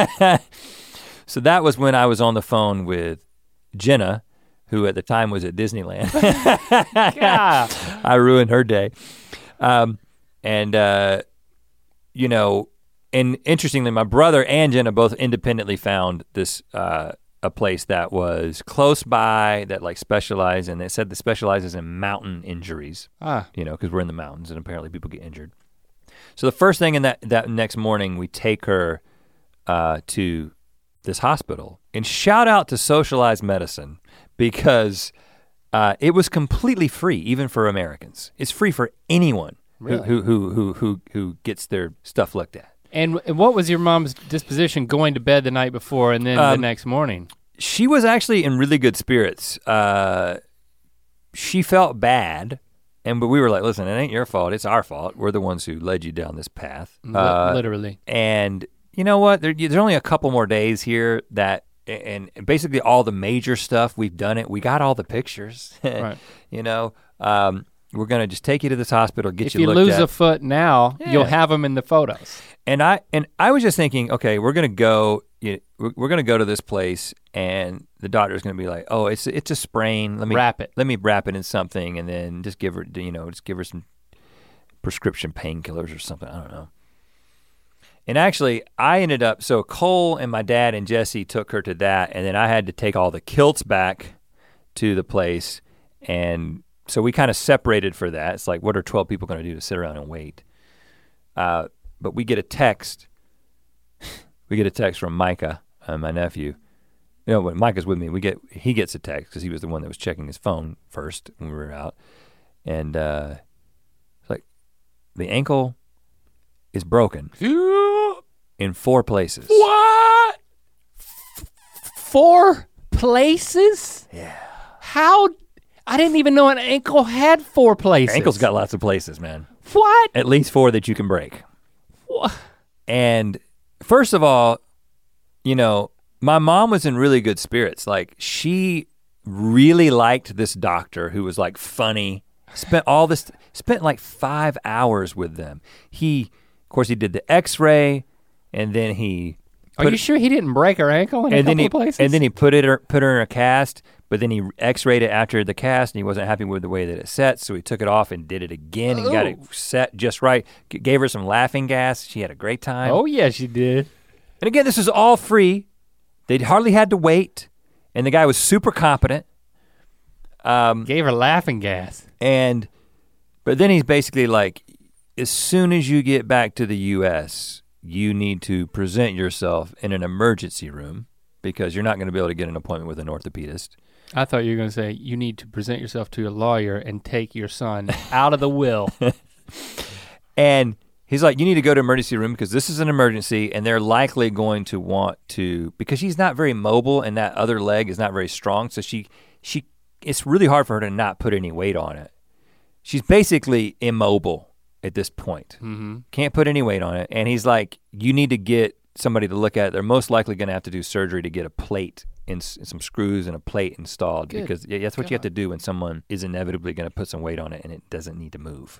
[SPEAKER 1] So that was when I was on the phone with Jenna, who at the time was at Disneyland.
[SPEAKER 2] Yeah.
[SPEAKER 1] I ruined her day. Um, and, uh, you know, and interestingly, my brother and Jenna both independently found this, uh, a place that was close by that like specialized, and they said that specializes in mountain injuries,
[SPEAKER 2] ah.
[SPEAKER 1] you know, because we're in the mountains and apparently people get injured. So the first thing in that, that next morning, we take her uh, to this hospital. And shout out to Socialized Medicine because uh, it was completely free, even for Americans. It's free for anyone
[SPEAKER 2] really?
[SPEAKER 1] who, who, who, who, who gets their stuff looked at.
[SPEAKER 2] And what was your mom's disposition going to bed the night before and then um, the next morning?
[SPEAKER 1] She was actually in really good spirits. Uh, she felt bad. And but we were like, listen, it ain't your fault, it's our fault. We're the ones who led you down this path.
[SPEAKER 2] Uh, Literally.
[SPEAKER 1] And you know what, there, there's only a couple more days here that, and basically all the major stuff, we've done it. We got all the pictures,
[SPEAKER 2] right.
[SPEAKER 1] You know. Um, we're gonna just take you to this hospital, get
[SPEAKER 2] if
[SPEAKER 1] you,
[SPEAKER 2] you
[SPEAKER 1] looked at. If
[SPEAKER 2] you lose a foot now, yeah. You'll have them in the photos.
[SPEAKER 1] And I and I was just thinking, okay, we're gonna go, you know, we're, we're gonna go to this place and the doctor's gonna be like, oh, it's it's a sprain. Let me
[SPEAKER 2] wrap it.
[SPEAKER 1] Let me wrap it in something and then just give her, you know, just give her some prescription painkillers or something. I don't know. And actually, I ended up, so Cole and my dad and Jesse took her to that, and then I had to take all the kilts back to the place, and so we kind of separated for that. It's like, what are twelve people gonna do to sit around and wait? Uh, but we get a text, we get a text from Micah, uh, my nephew. You know, when Micah's with me, we get he gets a text because he was the one that was checking his phone first when we were out. And uh, it's like, the ankle is broken in four places.
[SPEAKER 2] What? F- four places?
[SPEAKER 1] Yeah.
[SPEAKER 2] How? I didn't even know an ankle had four places.
[SPEAKER 1] Ankle's got lots of places, man.
[SPEAKER 2] What?
[SPEAKER 1] At least four that you can break.
[SPEAKER 2] What?
[SPEAKER 1] And first of all, you know, my mom was in really good spirits. Like, she really liked this doctor who was like funny, spent all this, spent like five hours with them. He, of course, he did the x-ray and then he-
[SPEAKER 2] Are you sure he didn't break her ankle in
[SPEAKER 1] and
[SPEAKER 2] a couple
[SPEAKER 1] then he,
[SPEAKER 2] of places?
[SPEAKER 1] And then he put it, put her in a cast, but then he x-rayed it after the cast and he wasn't happy with the way that it set, so he took it off and did it again and
[SPEAKER 2] oh.
[SPEAKER 1] got it set just right. G- gave her some laughing gas. She had a great time.
[SPEAKER 2] Oh yeah, she did.
[SPEAKER 1] And again, this is all free. They hardly had to wait, and the guy was super competent. Um,
[SPEAKER 2] Gave her laughing gas.
[SPEAKER 1] And, but then he's basically like, as soon as you get back to the U S, you need to present yourself in an emergency room because you're not gonna be able to get an appointment with an orthopedist.
[SPEAKER 2] I thought you were gonna say, you need to present yourself to a lawyer and take your son out of the will.
[SPEAKER 1] And he's like, you need to go to emergency room because this is an emergency and they're likely going to want to, because she's not very mobile and that other leg is not very strong, so she, she, it's really hard for her to not put any weight on it. She's basically immobile at this point.
[SPEAKER 2] Mm-hmm.
[SPEAKER 1] Can't put any weight on it. And he's like, you need to get somebody to look at it. They're most likely gonna have to do surgery to get a plate and, and some screws and a plate installed. Good. Because yeah, that's what God. You have to do when someone is inevitably gonna put some weight on it and it doesn't need to move.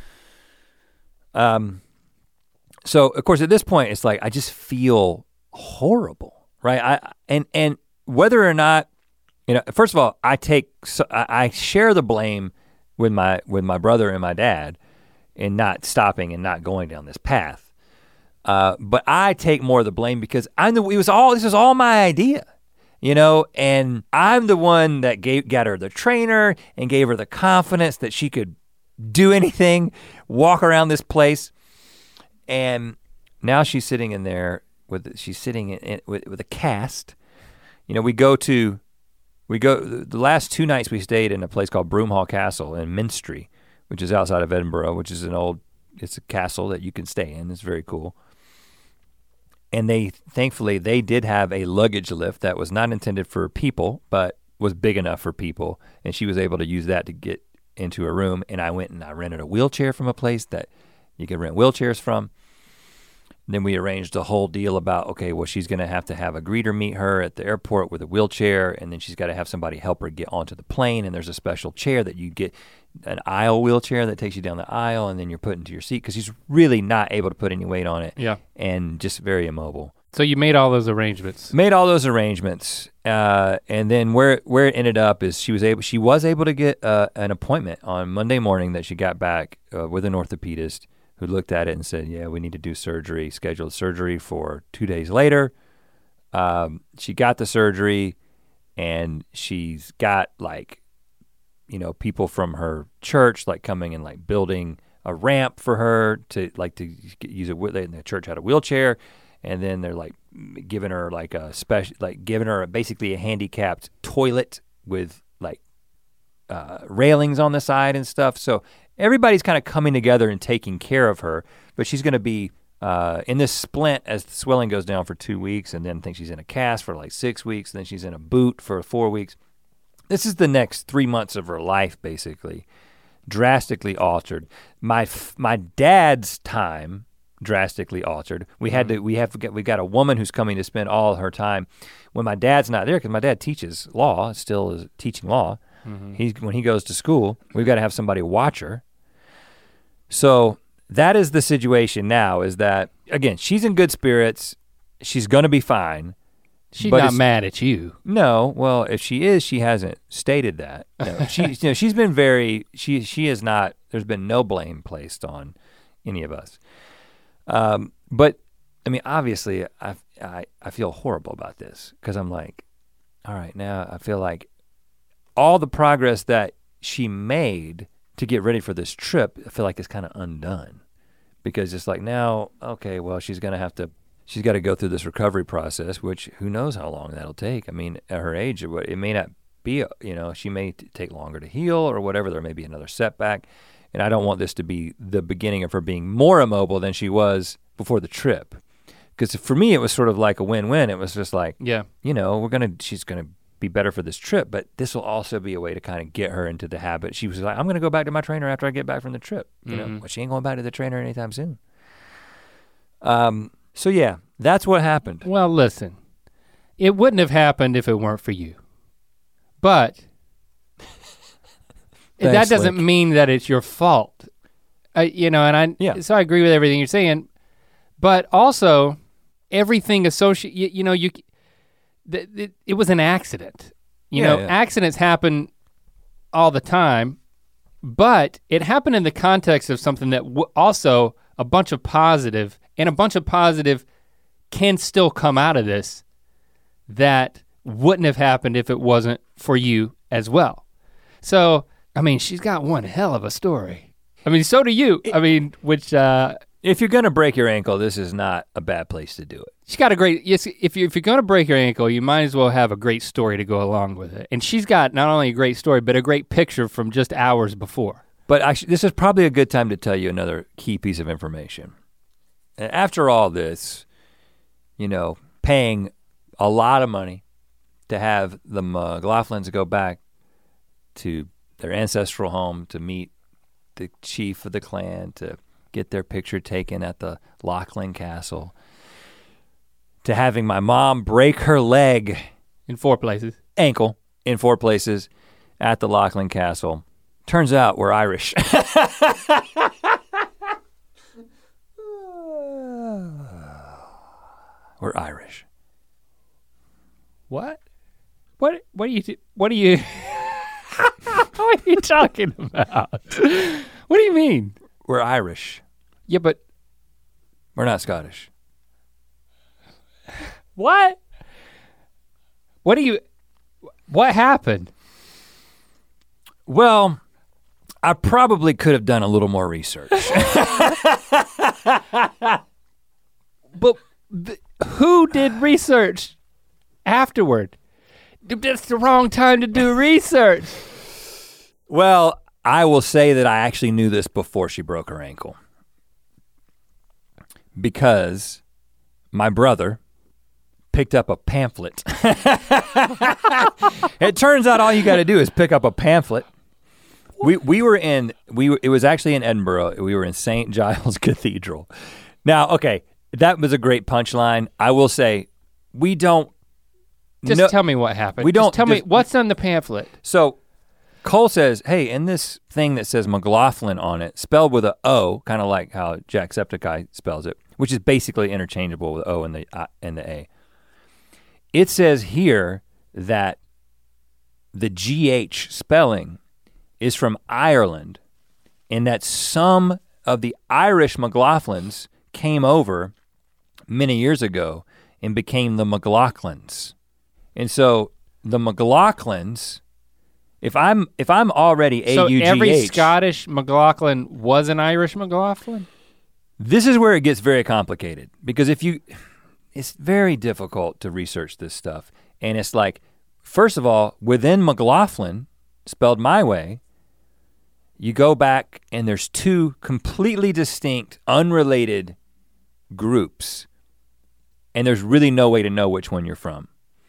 [SPEAKER 1] Um, so of course at this point it's like, I just feel horrible, right? I and and whether or not, you know, first of all, I take, so I, I share the blame with my with my brother and my dad and not stopping and not going down this path. Uh, but I take more of the blame because I'm the, it was all, this was all my idea, you know, and I'm the one that gave, got her the trainer and gave her the confidence that she could do anything, walk around this place. And now she's sitting in there with, she's sitting in, in with, with a cast. You know, we go to, we go, the last two nights we stayed in a place called Broomhall Castle in Minstry, which is outside of Edinburgh, which is an old, it's a castle that you can stay in. It's very cool. And they, thankfully, they did have a luggage lift that was not intended for people, but was big enough for people. And she was able to use that to get into a room. And I went and I rented a wheelchair from a place that you can rent wheelchairs from. Then we arranged a whole deal about, okay, well, she's gonna have to have a greeter meet her at the airport with a wheelchair, and then she's gotta have somebody help her get onto the plane, and there's a special chair that you get, an aisle wheelchair that takes you down the aisle, and then you're put into your seat, because she's really not able to put any weight on it.
[SPEAKER 2] Yeah.
[SPEAKER 1] And just very immobile.
[SPEAKER 2] So you made all those arrangements.
[SPEAKER 1] Made all those arrangements, uh, and then where where it ended up is she was able she was able to get uh, an appointment on Monday morning that she got back uh, with an orthopedist, who looked at it and said, yeah, we need to do surgery, scheduled surgery for two days later. Um, she got the surgery and she's got like, you know, people from her church like coming and like building a ramp for her to like to use it. The church had a wheelchair, and then they're like giving her like a special, like giving her basically a handicapped toilet with like uh, railings on the side and stuff. So everybody's kind of coming together and taking care of her, but she's gonna be uh, in this splint as the swelling goes down for two weeks, and then I think she's in a cast for like six weeks, and then she's in a boot for four weeks. This is the next three months of her life, basically, drastically altered. My my dad's time drastically altered. We had mm-hmm. to, we have to get, we got a woman who's coming to spend all her time when my dad's not there, because my dad teaches law, still is teaching law. Mm-hmm. He's, when he goes to school, we've got to have somebody watch her. So that is the situation now, is that, again, she's in good spirits. She's gonna be fine.
[SPEAKER 2] She's not mad at you.
[SPEAKER 1] No, well, if she is, she hasn't stated that. No, she, you know, she's been very, she she is not, there's been no blame placed on any of us. Um, but, I mean, obviously, I, I, I feel horrible about this, because I'm like, all right, now I feel like all the progress that she made to get ready for this trip, I feel like it's kind of undone, because it's like now, okay, well, she's gonna have to, she's got to go through this recovery process, which who knows how long that'll take. I mean, at her age, it may not be, you know, she may t- take longer to heal or whatever. There may be another setback, and I don't want this to be the beginning of her being more immobile than she was before the trip. Because for me, it was sort of like a win-win. It was just like,
[SPEAKER 2] yeah,
[SPEAKER 1] you know, we're gonna, she's gonna be better for this trip, but this will also be a way to kind of get her into the habit. She was like, I'm gonna go back to my trainer after I get back from the trip. You mm-hmm. know, well, she ain't going back to the trainer anytime soon. Um, so yeah, that's what happened.
[SPEAKER 2] Well, listen, it wouldn't have happened if it weren't for you. But Thanks, that doesn't Link. mean that it's your fault. Uh, you know, and I, yeah. so I agree with everything you're saying, but also everything associated, you, you know, you, th- th- it was an accident. You yeah, know, yeah. accidents happen all the time, but it happened in the context of something that w- also a bunch of positive, and a bunch of positive can still come out of this that wouldn't have happened if it wasn't for you as well. So, I mean, she's got one hell of a story. I mean, so do you. I mean, which uh,
[SPEAKER 1] if you're gonna break your ankle, this is not a bad place to do it.
[SPEAKER 2] She's got a great, yes, if, you, if you're gonna break your ankle, you might as well have a great story to go along with it. And she's got not only a great story, but a great picture from just hours before.
[SPEAKER 1] But actually, this is probably a good time to tell you another key piece of information. After all this, you know, paying a lot of money to have the McLaughlins go back to their ancestral home to meet the chief of the clan, to get their picture taken at the Laughlin Castle, to having my mom break her leg
[SPEAKER 2] in four places,
[SPEAKER 1] ankle in four places at the Laughlin Castle. Turns out we're Irish. We're Irish.
[SPEAKER 2] What? What? What are you? What are you? What are you talking about? What do you mean?
[SPEAKER 1] we're Irish.
[SPEAKER 2] Yeah, but
[SPEAKER 1] We're not Scottish.
[SPEAKER 2] what? What do you, what happened?
[SPEAKER 1] Well, I probably could have done a little more research.
[SPEAKER 2] But th- who did research afterward? That's the wrong time to do research.
[SPEAKER 1] Well, I will say that I actually knew this before she broke her ankle. Because my brother picked up a pamphlet. It turns out all you gotta do is pick up a pamphlet. We we were in, we were, it was actually in Edinburgh. We were in Saint Giles Cathedral. Now, okay, that was a great punchline. I will say, we don't.
[SPEAKER 2] Just
[SPEAKER 1] no,
[SPEAKER 2] tell me what happened.
[SPEAKER 1] We don't.
[SPEAKER 2] Just tell
[SPEAKER 1] just,
[SPEAKER 2] me what's on the pamphlet.
[SPEAKER 1] So Cole says, hey, in this thing that says McLaughlin on it, spelled with a O, kind of like how Jacksepticeye spells it, which is basically interchangeable with O and the uh, and the A. It says here that the G H spelling is from Ireland, and that some of the Irish McLaughlins came over many years ago and became the McLaughlins. And so the McLaughlins, if I'm if I'm already A U G H.
[SPEAKER 2] So every Scottish McLaughlin was an Irish McLaughlin?
[SPEAKER 1] This is where it gets very complicated, because if you, it's very difficult to research this stuff. And it's like, first of all, within McLaughlin, spelled my way, you go back and there's two completely distinct, unrelated groups. And there's really no way to know which one you're from.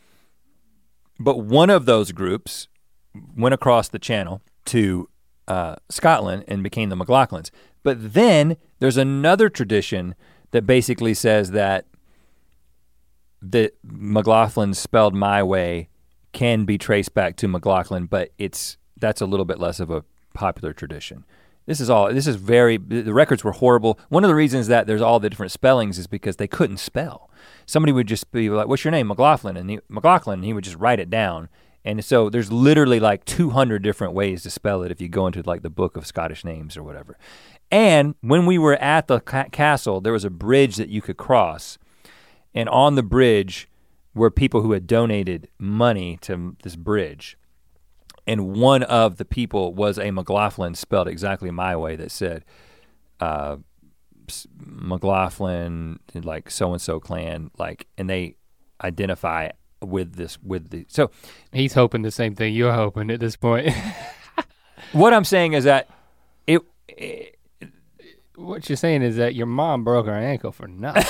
[SPEAKER 1] But one of those groups went across the channel to uh, Scotland and became the McLaughlins. But then there's another tradition that basically says that the McLaughlin spelled my way can be traced back to McLaughlin, but it's that's a little bit less of a popular tradition. This is all, this is very, the records were horrible. One of the reasons that there's all the different spellings is because they couldn't spell. Somebody would just be like, what's your name? McLaughlin, and he, McLaughlin, and he would just write it down. And so there's literally like two hundred different ways to spell it if you go into like the book of Scottish names or whatever. And when we were at the ca- castle, there was a bridge that you could cross. And on the bridge were people who had donated money to this bridge. And one of the people was a McLaughlin spelled exactly my way that said, uh, McLaughlin, like so-and-so clan, like, and they identify with this, with the, so.
[SPEAKER 2] He's hoping the same thing you're hoping at this point.
[SPEAKER 1] What I'm saying is that it, it
[SPEAKER 2] what you're saying is that your mom broke her ankle for nothing.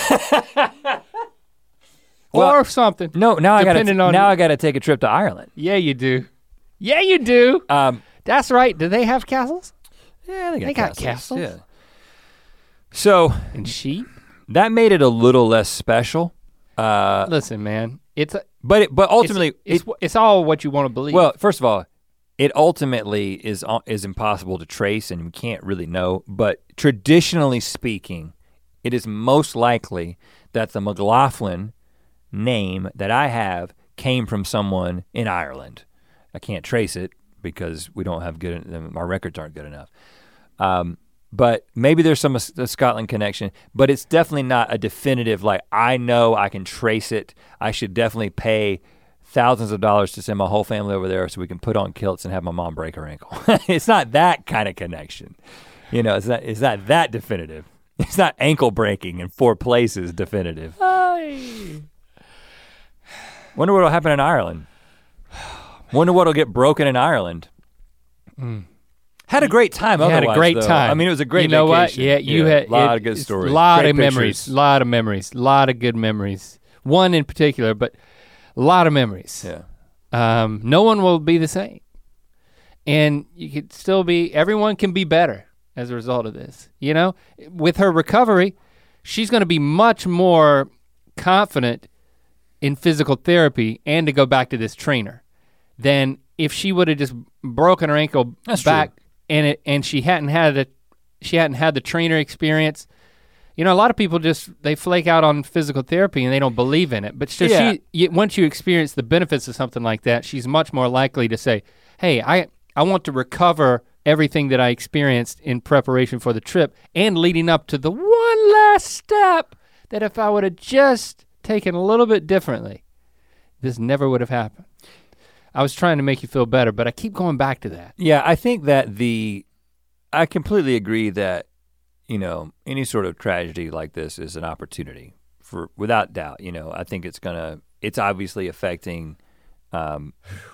[SPEAKER 1] well,
[SPEAKER 2] or something.
[SPEAKER 1] No, now I gotta,
[SPEAKER 2] on,
[SPEAKER 1] now I gotta take a trip to Ireland.
[SPEAKER 2] Yeah, you do. Yeah, you do.
[SPEAKER 1] Um,
[SPEAKER 2] That's right. Do they have castles?
[SPEAKER 1] Yeah, they got
[SPEAKER 2] they
[SPEAKER 1] castles.
[SPEAKER 2] got castles.
[SPEAKER 1] Yeah. So
[SPEAKER 2] and sheep.
[SPEAKER 1] That made it a little less special. Uh,
[SPEAKER 2] Listen, man, it's a,
[SPEAKER 1] but it, but ultimately
[SPEAKER 2] it's, it's,
[SPEAKER 1] it,
[SPEAKER 2] it's all what you want to believe.
[SPEAKER 1] Well, first of all, it ultimately is is impossible to trace, and we can't really know. But traditionally speaking, it is most likely that the McLaughlin name that I have came from someone in Ireland. I can't trace it because we don't have good, our records aren't good enough. Um, but maybe there's some a Scotland connection, but it's definitely not a definitive, like I know I can trace it. I should definitely pay thousands of dollars to send my whole family over there so we can put on kilts and have my mom break her ankle. It's not that kind of connection. You know, it's not, it's not that definitive. It's not ankle breaking in four places definitive.
[SPEAKER 2] Hi.
[SPEAKER 1] Wonder what'll happen in Ireland. Wonder what'll get broken in Ireland.
[SPEAKER 2] Mm.
[SPEAKER 1] Had a great time.
[SPEAKER 2] You had a great
[SPEAKER 1] though.
[SPEAKER 2] time.
[SPEAKER 1] I mean, it was a great.
[SPEAKER 2] You know
[SPEAKER 1] vacation.
[SPEAKER 2] what? Yeah, you
[SPEAKER 1] yeah,
[SPEAKER 2] had
[SPEAKER 1] a lot
[SPEAKER 2] it,
[SPEAKER 1] of good stories.
[SPEAKER 2] A lot
[SPEAKER 1] great
[SPEAKER 2] of
[SPEAKER 1] pictures.
[SPEAKER 2] memories. A lot of memories. A lot of good memories. One in particular, but a lot of memories.
[SPEAKER 1] Yeah.
[SPEAKER 2] Um, no one will be the same, and you could still be. Everyone can be better as a result of this. You know, with her recovery, she's going to be much more confident in physical therapy and to go back to this trainer than if she would have just broken her ankle
[SPEAKER 1] That's
[SPEAKER 2] back
[SPEAKER 1] true.
[SPEAKER 2] and it and she hadn't had a she hadn't had the trainer experience. You know, a lot of people just they flake out on physical therapy and they don't believe in it. But so
[SPEAKER 1] Yeah.
[SPEAKER 2] she you, once you experience the benefits of something like that, she's much more likely to say, "Hey, I I want to recover everything that I experienced in preparation for the trip and leading up to the one last step that if I would have just taken a little bit differently, this never would have happened. I was trying to make you feel better, but I keep going back to that.
[SPEAKER 1] Yeah, I think that the, I completely agree that, you know, any sort of tragedy like this is an opportunity for, without doubt, you know, I think it's gonna, it's obviously affecting um,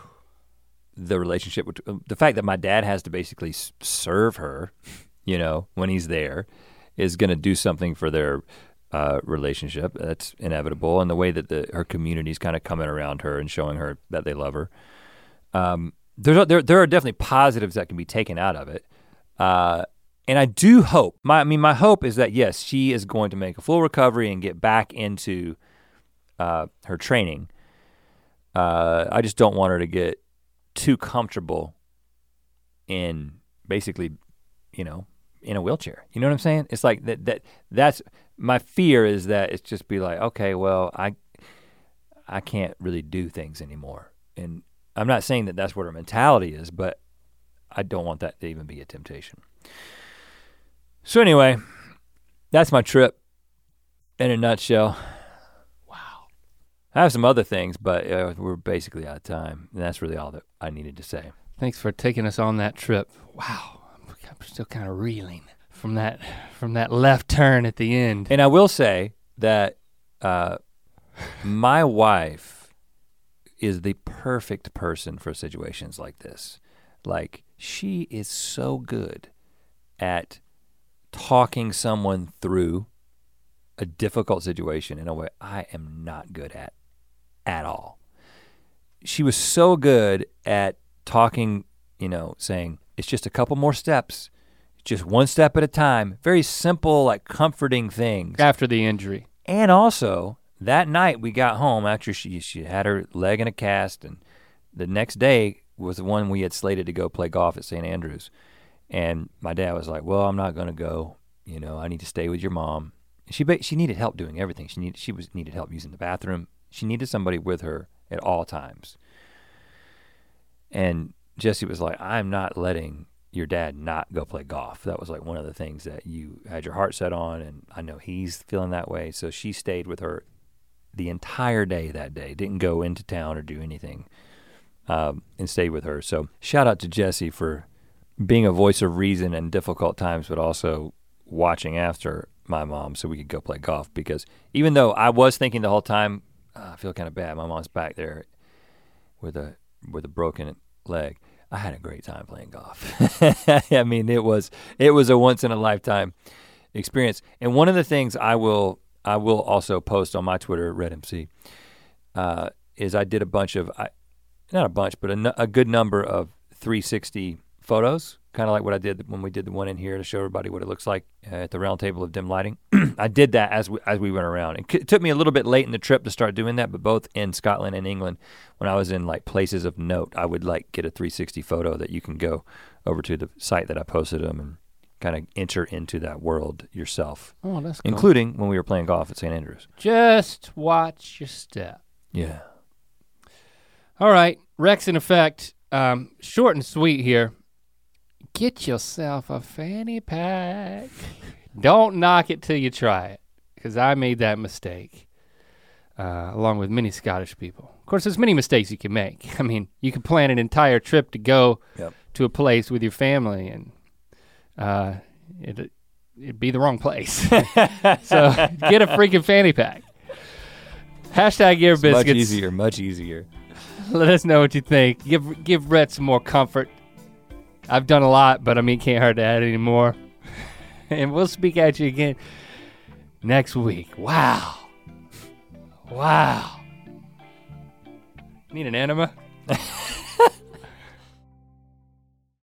[SPEAKER 1] the relationship with, the fact that my dad has to basically serve her, you know, when he's there is gonna do something for their uh, relationship. That's inevitable. And the way that the, her community's kind of coming around her and showing her that they love her. Um, there, there, there are definitely positives that can be taken out of it. Uh, and I do hope, my, I mean, my hope is that yes, she is going to make a full recovery and get back into uh, her training. Uh, I just don't want her to get too comfortable in basically, you know, in a wheelchair. You know what I'm saying? It's like that, that that's, my fear is that it's just be like, okay, well, I, I can't really do things anymore. And I'm not saying that that's what her mentality is, but I don't want that to even be a temptation. So anyway, that's my trip in a nutshell.
[SPEAKER 2] Wow.
[SPEAKER 1] I have some other things, but uh, we're basically out of time. And that's really all that I needed to say.
[SPEAKER 2] Thanks for taking us on that trip. Wow, I'm still kind of reeling from that from that left turn at the end.
[SPEAKER 1] And I will say that uh, my wife is the perfect person for situations like this. Like, she is so good at talking someone through a difficult situation in a way I am not good at at all. She was so good at talking, you know, saying, it's just a couple more steps, just one step at a time, very simple, like comforting things.
[SPEAKER 2] After the injury.
[SPEAKER 1] And also, that night we got home after she, she had her leg in a cast, and the next day was the one we had slated to go play golf at Saint Andrews. And my dad was like, well, I'm not gonna go, you know, I need to stay with your mom. She she needed help doing everything. She needed, she was needed help using the bathroom. She needed somebody with her at all times. And Jesse was like, I'm not letting your dad not go play golf. That was like one of the things that you had your heart set on, and I know he's feeling that way. So she stayed with her the entire day that day, didn't go into town or do anything, um, and stayed with her. So shout out to Jesse for being a voice of reason in difficult times, but also watching after my mom so we could go play golf. Because even though I was thinking the whole time, oh, I feel kind of bad, my mom's back there with a with a broken leg. I had a great time playing golf. I mean, it was it was a once in a lifetime experience. And one of the things I will I will also post on my Twitter, Red M C, uh, is I did a bunch of, I, not a bunch, but a, a good number of three sixty photos, kind of like what I did when we did the one in here to show everybody what it looks like uh, at the round table of dim lighting. I did that as we, as we went around. It, c- it took me a little bit late in the trip to start doing that, but both in Scotland and England, when I was in like places of note, I would like get a three sixty photo that you can go over to the site that I posted them and kind of enter into that world yourself.
[SPEAKER 2] Oh, that's cool.
[SPEAKER 1] Including when we were playing golf at Saint Andrews.
[SPEAKER 2] Just watch your step.
[SPEAKER 1] Yeah.
[SPEAKER 2] All right, Rex in effect, um, short and sweet here. Get yourself a fanny pack. Don't knock it till you try it, because I made that mistake, uh, along with many Scottish people. Of course, there's many mistakes you can make. I mean, you can plan an entire trip to go
[SPEAKER 1] yep.
[SPEAKER 2] to a place with your family, and uh, it, it'd be the wrong place. So get a freaking fanny pack. Hashtag Gear
[SPEAKER 1] it's
[SPEAKER 2] Biscuits.
[SPEAKER 1] Much easier, much easier.
[SPEAKER 2] Let us know what you think. Give give Rhett some more comfort. I've done a lot, but I mean, can't hurt to add any more. And we'll speak at you again next week. Wow. Wow. Need an enema?